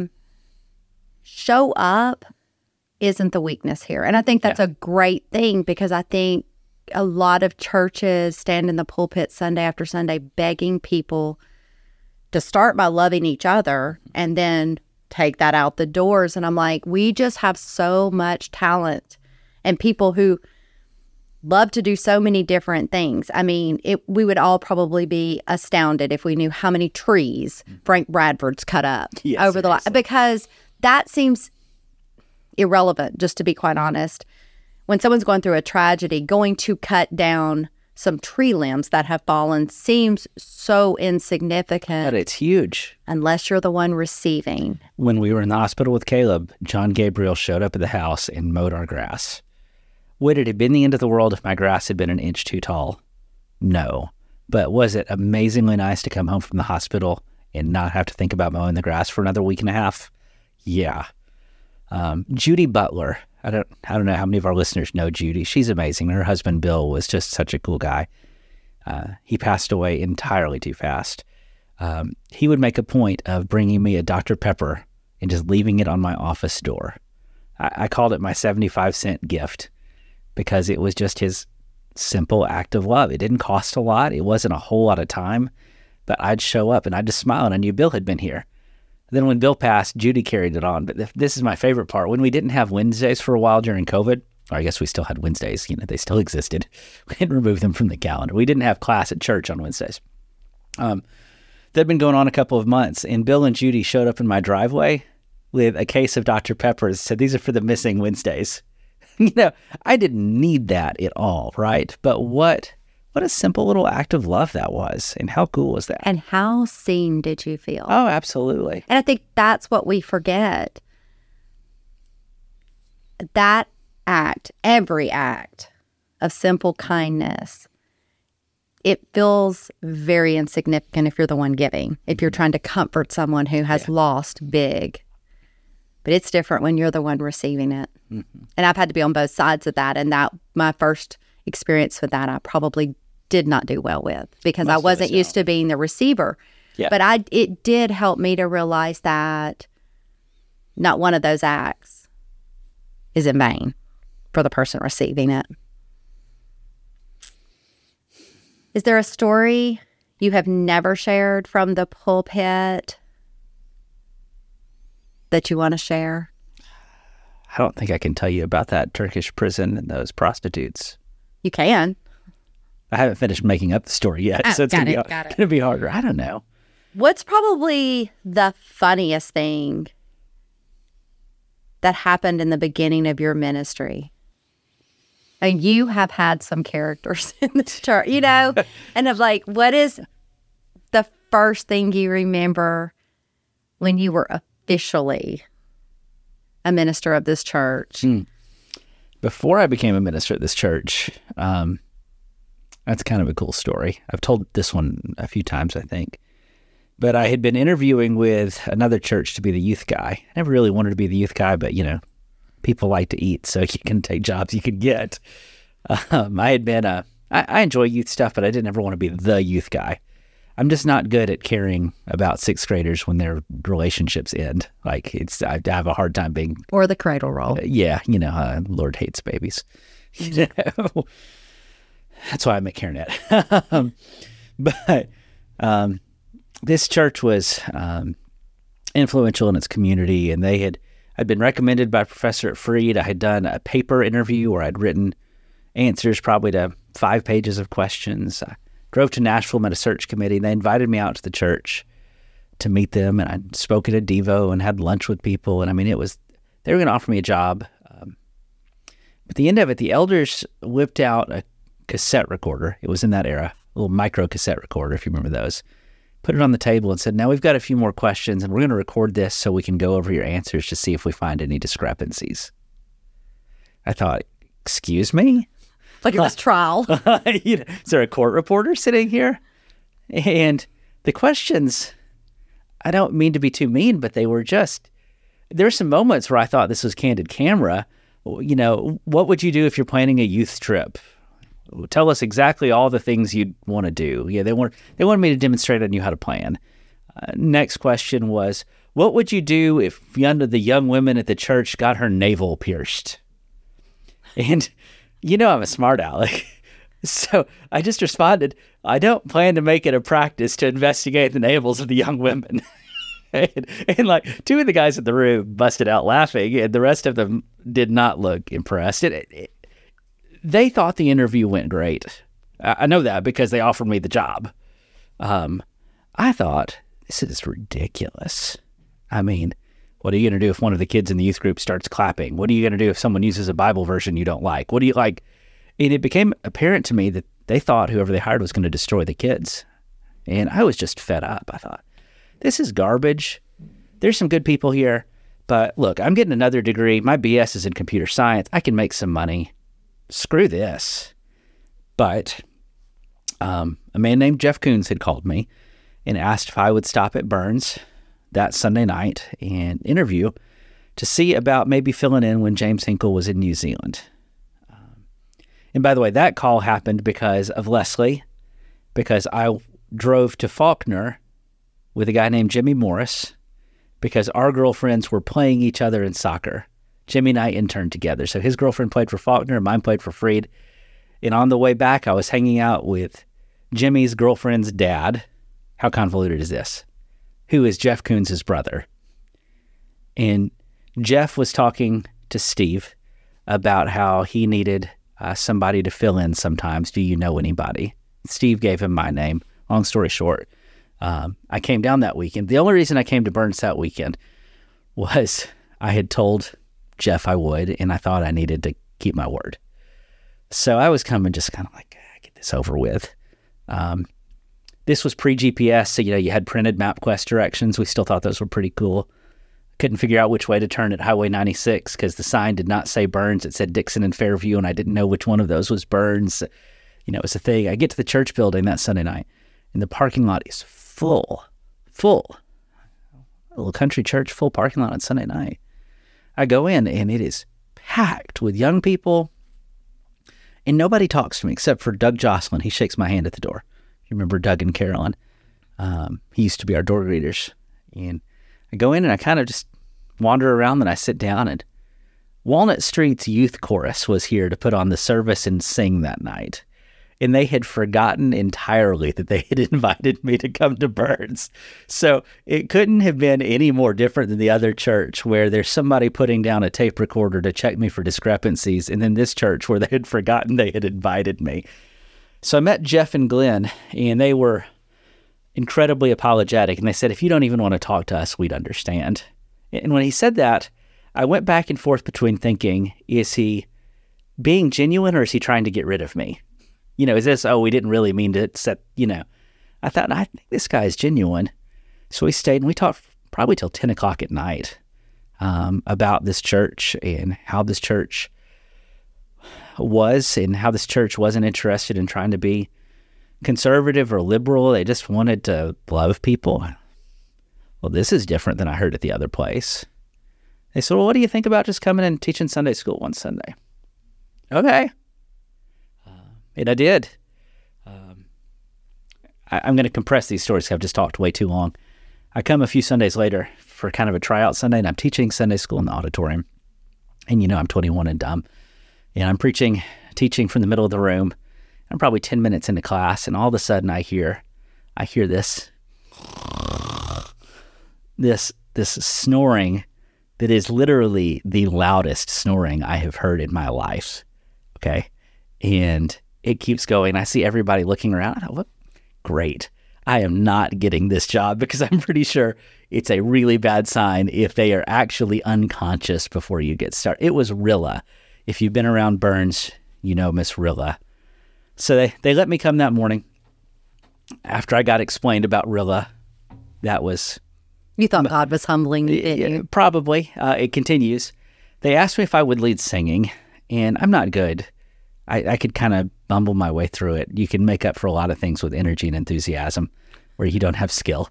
Show up isn't the weakness here. And I think that's a great thing, because I think a lot of churches stand in the pulpit Sunday after Sunday begging people to start by loving each other and then take that out the doors. And I'm like, we just have so much talent and people who love to do so many different things. I mean, we would all probably be astounded if we knew how many trees Frank Bradford's cut up over the life, because that seems irrelevant, just to be quite honest. When someone's going through a tragedy, going to cut down some tree limbs that have fallen seems so insignificant. But it's huge. Unless you're the one receiving. When we were in the hospital with Caleb, John Gabriel showed up at the house and mowed our grass. Would it have been the end of the world if my grass had been an inch too tall? No. But was it amazingly nice to come home from the hospital and not have to think about mowing the grass for another week and a half? Yeah. Judy Butler. I don't know how many of our listeners know Judy. She's amazing. Her husband, Bill, was just such a cool guy. He passed away entirely too fast. He would make a point of bringing me a Dr. Pepper and just leaving it on my office door. I called it my 75-cent gift because it was just his simple act of love. It didn't cost a lot. It wasn't a whole lot of time, but I'd show up and I'd just smile, and I knew Bill had been here. Then when Bill passed, Judy carried it on. But this is my favorite part. When we didn't have Wednesdays for a while during COVID, or I guess we still had Wednesdays, they still existed. We didn't remove them from the calendar. We didn't have class at church on Wednesdays. They'd been going on a couple of months, and Bill and Judy showed up in my driveway with a case of Dr. Pepper's, said, "These are for the missing Wednesdays." I didn't need that at all, right? But what a simple little act of love that was. And how cool was that? And how seen did you feel? Oh, absolutely. And I think that's what we forget. That act, every act of simple kindness, it feels very insignificant if you're the one giving, if you're trying to comfort someone who has lost big. But it's different when you're the one receiving it. Mm-hmm. And I've had to be on both sides of that. And that my first experience with that, I probably did not do well with, because I wasn't used to being the receiver. Yeah. But it did help me to realize that not one of those acts is in vain for the person receiving it. Is there a story you have never shared from the pulpit that you want to share? I don't think I can tell you about that Turkish prison and those prostitutes. You can. I haven't finished making up the story yet, so it's going to be harder. I don't know. What's probably the funniest thing that happened in the beginning of your ministry? And you have had some characters in this church, and of like, what is the first thing you remember when you were officially a minister of this church? Before I became a minister at this church, that's kind of a cool story. I've told this one a few times, I think. But I had been interviewing with another church to be the youth guy. I never really wanted to be the youth guy, but, people like to eat, so you can take jobs you can get. I had been I enjoy youth stuff, but I didn't ever want to be the youth guy. I'm just not good at caring about sixth graders when their relationships end. Like, I have a hard time being... Or the cradle roll. Lord hates babies. That's why I'm at CareNet. But this church was influential in its community, and I'd been recommended by a professor at Freed. I had done a paper interview where I'd written answers probably to 5 pages of questions. I drove to Nashville, met a search committee, and they invited me out to the church to meet them, and I spoke at a Devo and had lunch with people, and they were going to offer me a job. At the end of it, the elders whipped out a cassette recorder. It was in that era, a little micro cassette recorder, if you remember those. put it on the table and said, now we've got a few more questions and we're going to record this so we can go over your answers to see if we find any discrepancies. I thought, excuse me? Like it was trial. Is there a court reporter sitting here? And the questions, I don't mean to be too mean, but they were just, there were some moments where I thought this was candid camera. What would you do if you're planning a youth trip? Tell us exactly all the things you'd want to do. Yeah, they wanted me to demonstrate I knew how to plan. Next question was, what would you do if the young women at the church got her navel pierced? And I'm a smart aleck. So I just responded, I don't plan to make it a practice to investigate the navels of the young women. and like two of the guys in the room busted out laughing, and the rest of them did not look impressed. They thought the interview went great. I know that because they offered me the job. I thought, this is ridiculous. I mean, what are you going to do if one of the kids in the youth group starts clapping? What are you going to do if someone uses a Bible version you don't like? What do you like? And it became apparent to me that they thought whoever they hired was going to destroy the kids. And I was just fed up. I thought, this is garbage. There's some good people here. But look, I'm getting another degree. My BS is in computer science. I can make some money. Screw this. But a man named Jeff Koons had called me and asked if I would stop at Burns that Sunday night and interview to see about maybe filling in when James Hinkle was in New Zealand. And by the way, that call happened because of Leslie, because I drove to Faulkner with a guy named Jimmy Morris because our girlfriends were playing each other in soccer. Jimmy and I interned together. So his girlfriend played for Faulkner, mine played for Freed. And on the way back, I was hanging out with Jimmy's girlfriend's dad. How convoluted is this? Who is Jeff Koons' brother. And Jeff was talking to Steve about how he needed somebody to fill in sometimes. Do you know anybody? Steve gave him my name. Long story short, I came down that weekend. The only reason I came to Burns that weekend was I had told Jeff I would, and I thought I needed to keep my word. So I was coming just kind of like, get this over with. This was pre-GPS, so you had printed MapQuest directions. We still thought those were pretty cool. Couldn't figure out which way to turn at Highway 96 because the sign did not say Burns. It said Dixon and Fairview, and I didn't know which one of those was Burns. It was a thing. I get to the church building that Sunday night, and the parking lot is full. A little country church, full parking lot on Sunday night. I go in, and it is packed with young people, and nobody talks to me except for Doug Jocelyn. He shakes my hand at the door. You remember Doug and Carolyn? He used to be our door greeters. And I go in, and I kind of just wander around, and I sit down, and Walnut Street's youth chorus was here to put on the service and sing that night. And they had forgotten entirely that they had invited me to come to Burns. So it couldn't have been any more different than the other church where there's somebody putting down a tape recorder to check me for discrepancies, and then this church where they had forgotten they had invited me. So I met Jeff and Glenn, and they were incredibly apologetic. And they said, if you don't even want to talk to us, we'd understand. And when he said that, I went back and forth between thinking, is he being genuine or is he trying to get rid of me? Is this, we didn't really mean to set, I thought, I think this guy is genuine. So we stayed and we talked probably till 10 o'clock at night about this church and how this church was and how this church wasn't interested in trying to be conservative or liberal. They just wanted to love people. Well, this is different than I heard at the other place. They said, well, what do you think about just coming and teaching Sunday school one Sunday? Okay. And I did. I'm going to compress these stories because I've just talked way too long. I come a few Sundays later for kind of a tryout Sunday, and I'm teaching Sunday school in the auditorium. And I'm 21 and dumb. And I'm teaching from the middle of the room. I'm probably 10 minutes into class, and all of a sudden I hear this snoring that is literally the loudest snoring I have heard in my life. Okay. And it keeps going. I see everybody looking around. I thought, great. I am not getting this job because I'm pretty sure it's a really bad sign if they are actually unconscious before you get started. It was Rilla. If you've been around Burns, you know Miss Rilla. So they let me come that morning after I got explained about Rilla that was You thought God was humbling you, didn't you? probably. It continues. They asked me if I would lead singing, and I'm not good. I could kind of bumble my way through it. You can make up for a lot of things with energy and enthusiasm where you don't have skill.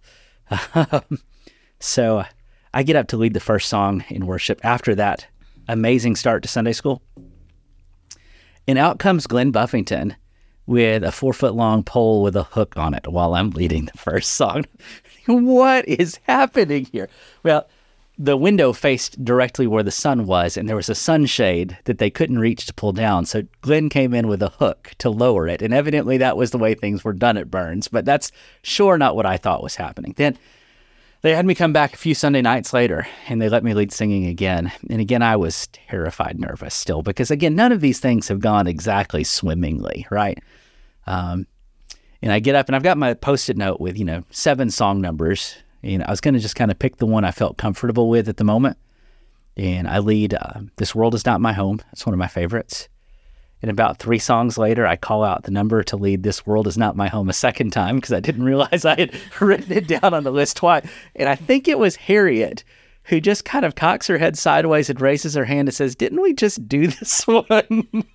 So I get up to lead the first song in worship after that amazing start to Sunday school. And out comes Glenn Buffington with a 4-foot-long pole with a hook on it while I'm leading the first song. What is happening here? Well, the window faced directly where the sun was, and there was a sunshade that they couldn't reach to pull down. So Glenn came in with a hook to lower it, and evidently that was the way things were done at Burns, but that's sure not what I thought was happening. Then they had me come back a few Sunday nights later, and they let me lead singing again. And again, I was terrified, nervous still, because again, none of these things have gone exactly swimmingly, right? And I get up, and I've got my Post-it note with, 7 song numbers. I was going to just kind of pick the one I felt comfortable with at the moment. And I lead This World Is Not My Home. It's one of my favorites. And about 3 songs later, I call out the number to lead This World Is Not My Home a second time because I didn't realize I had written it down on the list twice. And I think it was Harriet who just kind of cocks her head sideways and raises her hand and says, "Didn't we just do this one?"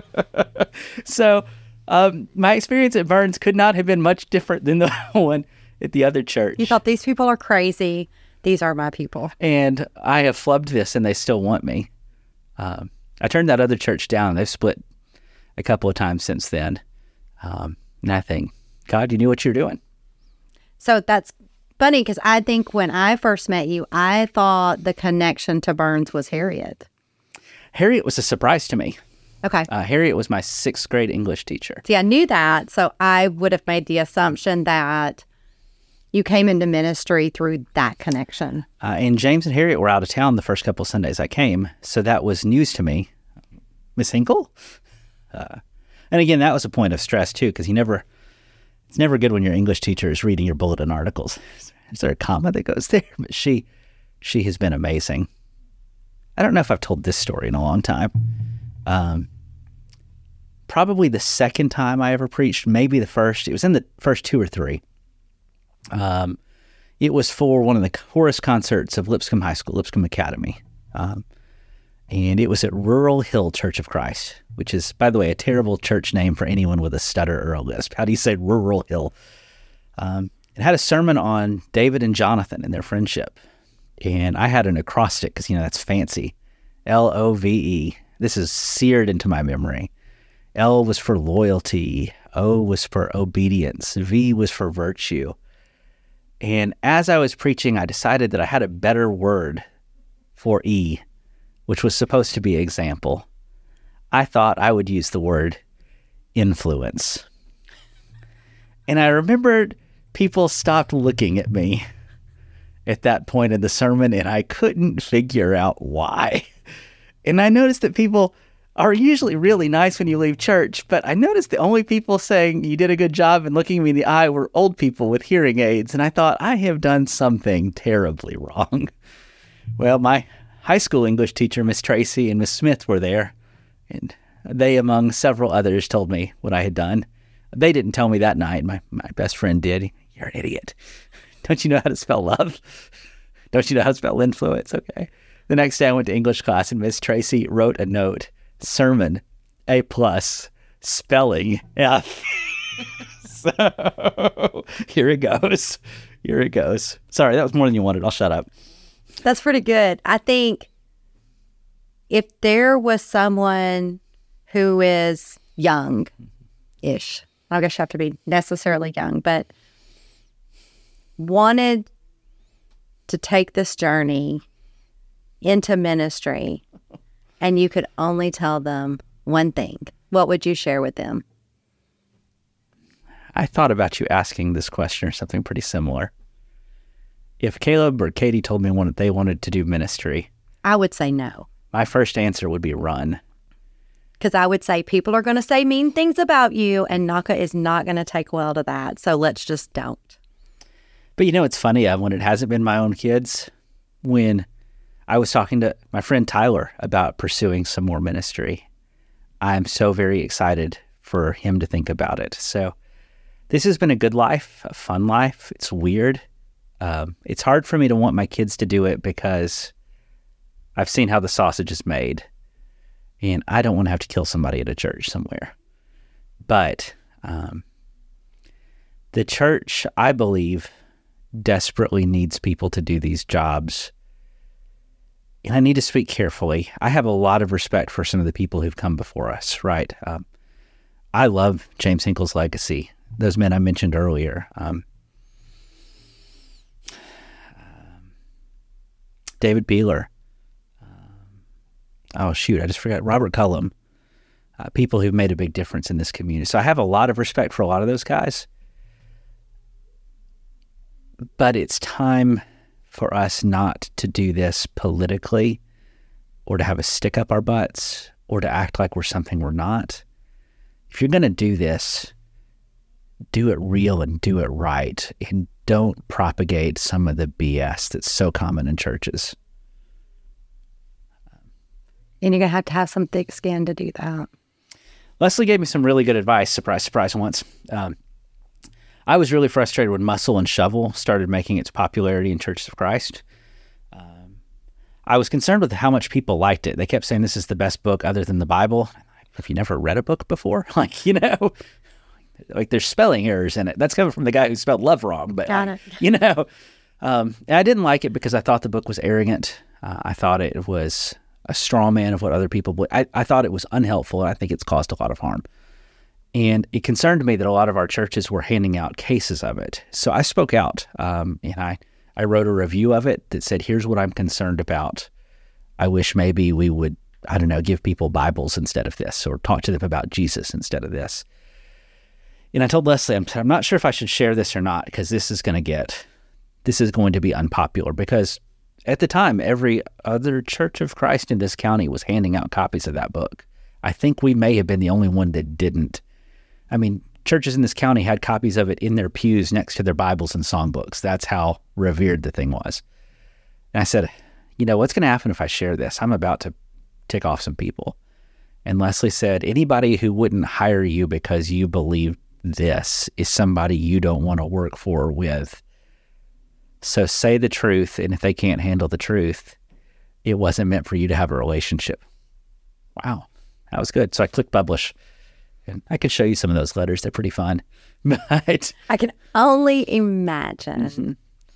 So my experience at Burns could not have been much different than the one at the other church. You thought these people are crazy. These are my people. And I have flubbed this, and they still want me. I turned that other church down. They've split a couple of times since then. And I think, God, you knew what you're doing. So that's funny because I think when I first met you, I thought the connection to Burns was Harriet. Harriet was a surprise to me. Okay. Harriet was my 6th grade English teacher. See, I knew that. So I would have made the assumption that you came into ministry through that connection. And James and Harriet were out of town the first couple of Sundays I came. So that was news to me. Miss Hinkle? And again, that was a point of stress too, because it's never good when your English teacher is reading your bulletin articles. Is there a comma that goes there? But she has been amazing. I don't know if I've told this story in a long time. Probably the second time I ever preached, maybe the first. It was in the first 2 or 3. It was for one of the chorus concerts of Lipscomb High School, Lipscomb Academy. And it was at Rural Hill Church of Christ, which is, by the way, a terrible church name for anyone with a stutter or a lisp. How do you say Rural Hill? It had a sermon on David and Jonathan and their friendship. And I had an acrostic because, that's fancy. LOVE. This is seared into my memory. L was for loyalty. O was for obedience. V was for virtue. And as I was preaching, I decided that I had a better word for E, which was supposed to be example. I thought I would use the word influence. And I remembered people stopped looking at me at that point in the sermon, and I couldn't figure out why. And I noticed that people are usually really nice when you leave church, but I noticed the only people saying you did a good job and looking me in the eye were old people with hearing aids. And I thought, I have done something terribly wrong. Well, my high school English teacher, Miss Tracy, and Miss Smith were there, and they, among several others, told me what I had done. They didn't tell me that night. My best friend did. You're an idiot. Don't you know how to spell love? Don't you know how to spell influence? Okay. The next day I went to English class, and Miss Tracy wrote a note. Sermon, A+, spelling, F. So, here it goes. Here it goes. Sorry, that was more than you wanted. I'll shut up. That's pretty good. I think if there was someone who is young-ish, I guess you have to be necessarily young, but wanted to take this journey into ministry, and you could only tell them one thing, what would you share with them? I thought about you asking this question or something pretty similar. If Caleb or Katie told me they wanted to do ministry, I would say no. My first answer would be run. Because I would say people are going to say mean things about you, and Naka is not going to take well to that. So let's just don't. But it's funny, when it hasn't been my own kids, when I was talking to my friend Tyler about pursuing some more ministry, I'm so very excited for him to think about it. So this has been a good life, a fun life. It's weird. It's hard for me to want my kids to do it because I've seen how the sausage is made, and I don't want to have to kill somebody at a church somewhere. But the church, I believe, desperately needs people to do these jobs. And I need to speak carefully. I have a lot of respect for some of the people who've come before us, right? I love James Hinkle's legacy. Those men I mentioned earlier. David Beeler. I just forgot. Robert Cullum. People who've made a big difference in this community. So I have a lot of respect for a lot of those guys. But it's time for us not to do this politically, or to have a stick up our butts, or to act like we're something we're not. If you're going to do this, do it real and do it right, and don't propagate some of the BS that's so common in churches. And you're going to have some thick skin to do that. Leslie gave me some really good advice, surprise, surprise, once. I was really frustrated when Muscle and Shovel started making its popularity in Churches of Christ. I was concerned with how much people liked it. They kept saying this is the best book other than the Bible. Have you never read a book before? Like there's spelling errors in it. That's coming from the guy who spelled love wrong. But, Got it. And I didn't like it because I thought the book was arrogant. I thought it was a straw man of what other people believe. I thought it was unhelpful, and I think it's caused a lot of harm. And it concerned me that a lot of our churches were handing out cases of it. So I spoke out, and I wrote a review of it that said, here's what I'm concerned about. I wish maybe we would, give people Bibles instead of this, or talk to them about Jesus instead of this. And I told Leslie, I'm not sure if I should share this or not, because this is going to be unpopular, because at the time, every other Church of Christ in this county was handing out copies of that book. I think we may have been the only one that didn't. I mean, churches in this county had copies of it in their pews next to their Bibles and songbooks. That's how revered the thing was. And I said, what's going to happen if I share this? I'm about to tick off some people. And Leslie said, anybody who wouldn't hire you because you believe this is somebody you don't want to work for or with. So say the truth, and if they can't handle the truth, it wasn't meant for you to have a relationship. Wow, that was good. So I clicked publish. And I could show you some of those letters. They're pretty fun. But I can only imagine. Mm-hmm.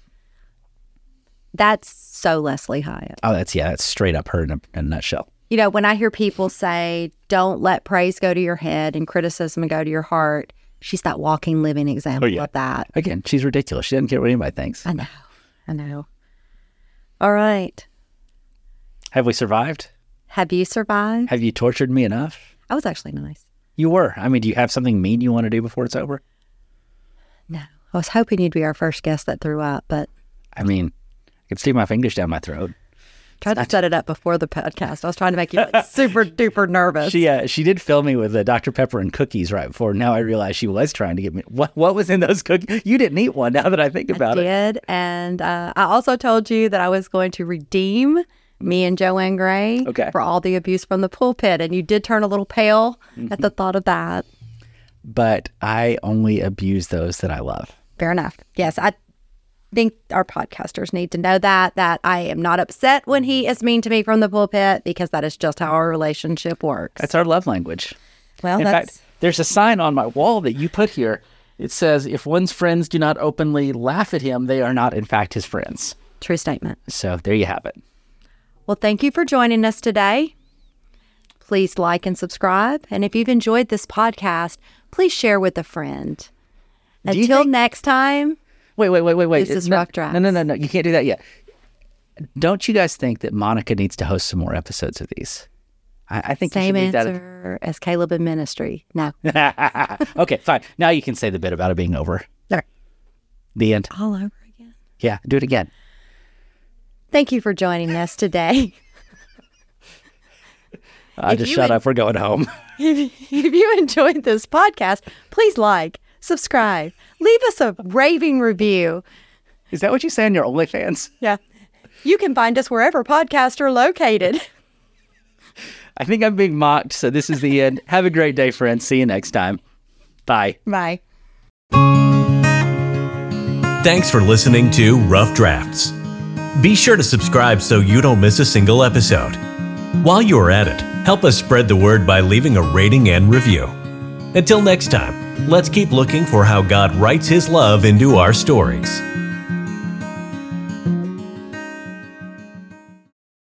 That's so Leslie Hyatt. Oh, that's straight up her in a nutshell. When I hear people say, don't let praise go to your head and criticism go to your heart, she's that walking, living example of that. Again, she's ridiculous. She doesn't care what anybody thinks. I know. All right. Have we survived? Have you survived? Have you tortured me enough? I was actually nice. You were. Do you have something mean you want to do before it's over? No. I was hoping you'd be our first guest that threw up, but... I could stick my fingers down my throat. Tried to set it up before the podcast. I was trying to make you super duper nervous. She did fill me with Dr. Pepper and cookies right before. Now I realize she was trying to get me. What was in those cookies? You didn't eat one now that I think about it. I did. And I also told you that I was going to redeem me and Joanne Gray for all the abuse from the pulpit. And you did turn a little pale at the thought of that. But I only abuse those that I love. Fair enough. Yes, I think our podcasters need to know that I am not upset when he is mean to me from the pulpit, because that is just how our relationship works. That's our love language. Well, in fact, there's a sign on my wall that you put here. It says, if one's friends do not openly laugh at him, they are not, in fact, his friends. True statement. So there you have it. Well, thank you for joining us today. Please like and subscribe. And if you've enjoyed this podcast, please share with a friend. Until next time. Wait. This is Rough Drafts. No. You can't do that yet. Don't you guys think that Monica needs to host some more episodes of these? I think same you should answer as Caleb in ministry. No. Okay, fine. Now you can say the bit about it being over. All right. The end. All over again. Yeah, do it again. Thank you for joining us today. Shut up. We're going home. If you enjoyed this podcast, please like, subscribe, leave us a raving review. Is that what you say on your OnlyFans? Yeah. You can find us wherever podcasts are located. I think I'm being mocked, so this is the end. Have a great day, friends. See you next time. Bye. Bye. Thanks for listening to Rough Drafts. Be sure to subscribe so you don't miss a single episode. While you are at it, help us spread the word by leaving a rating and review. Until next time, let's keep looking for how God writes His love into our stories.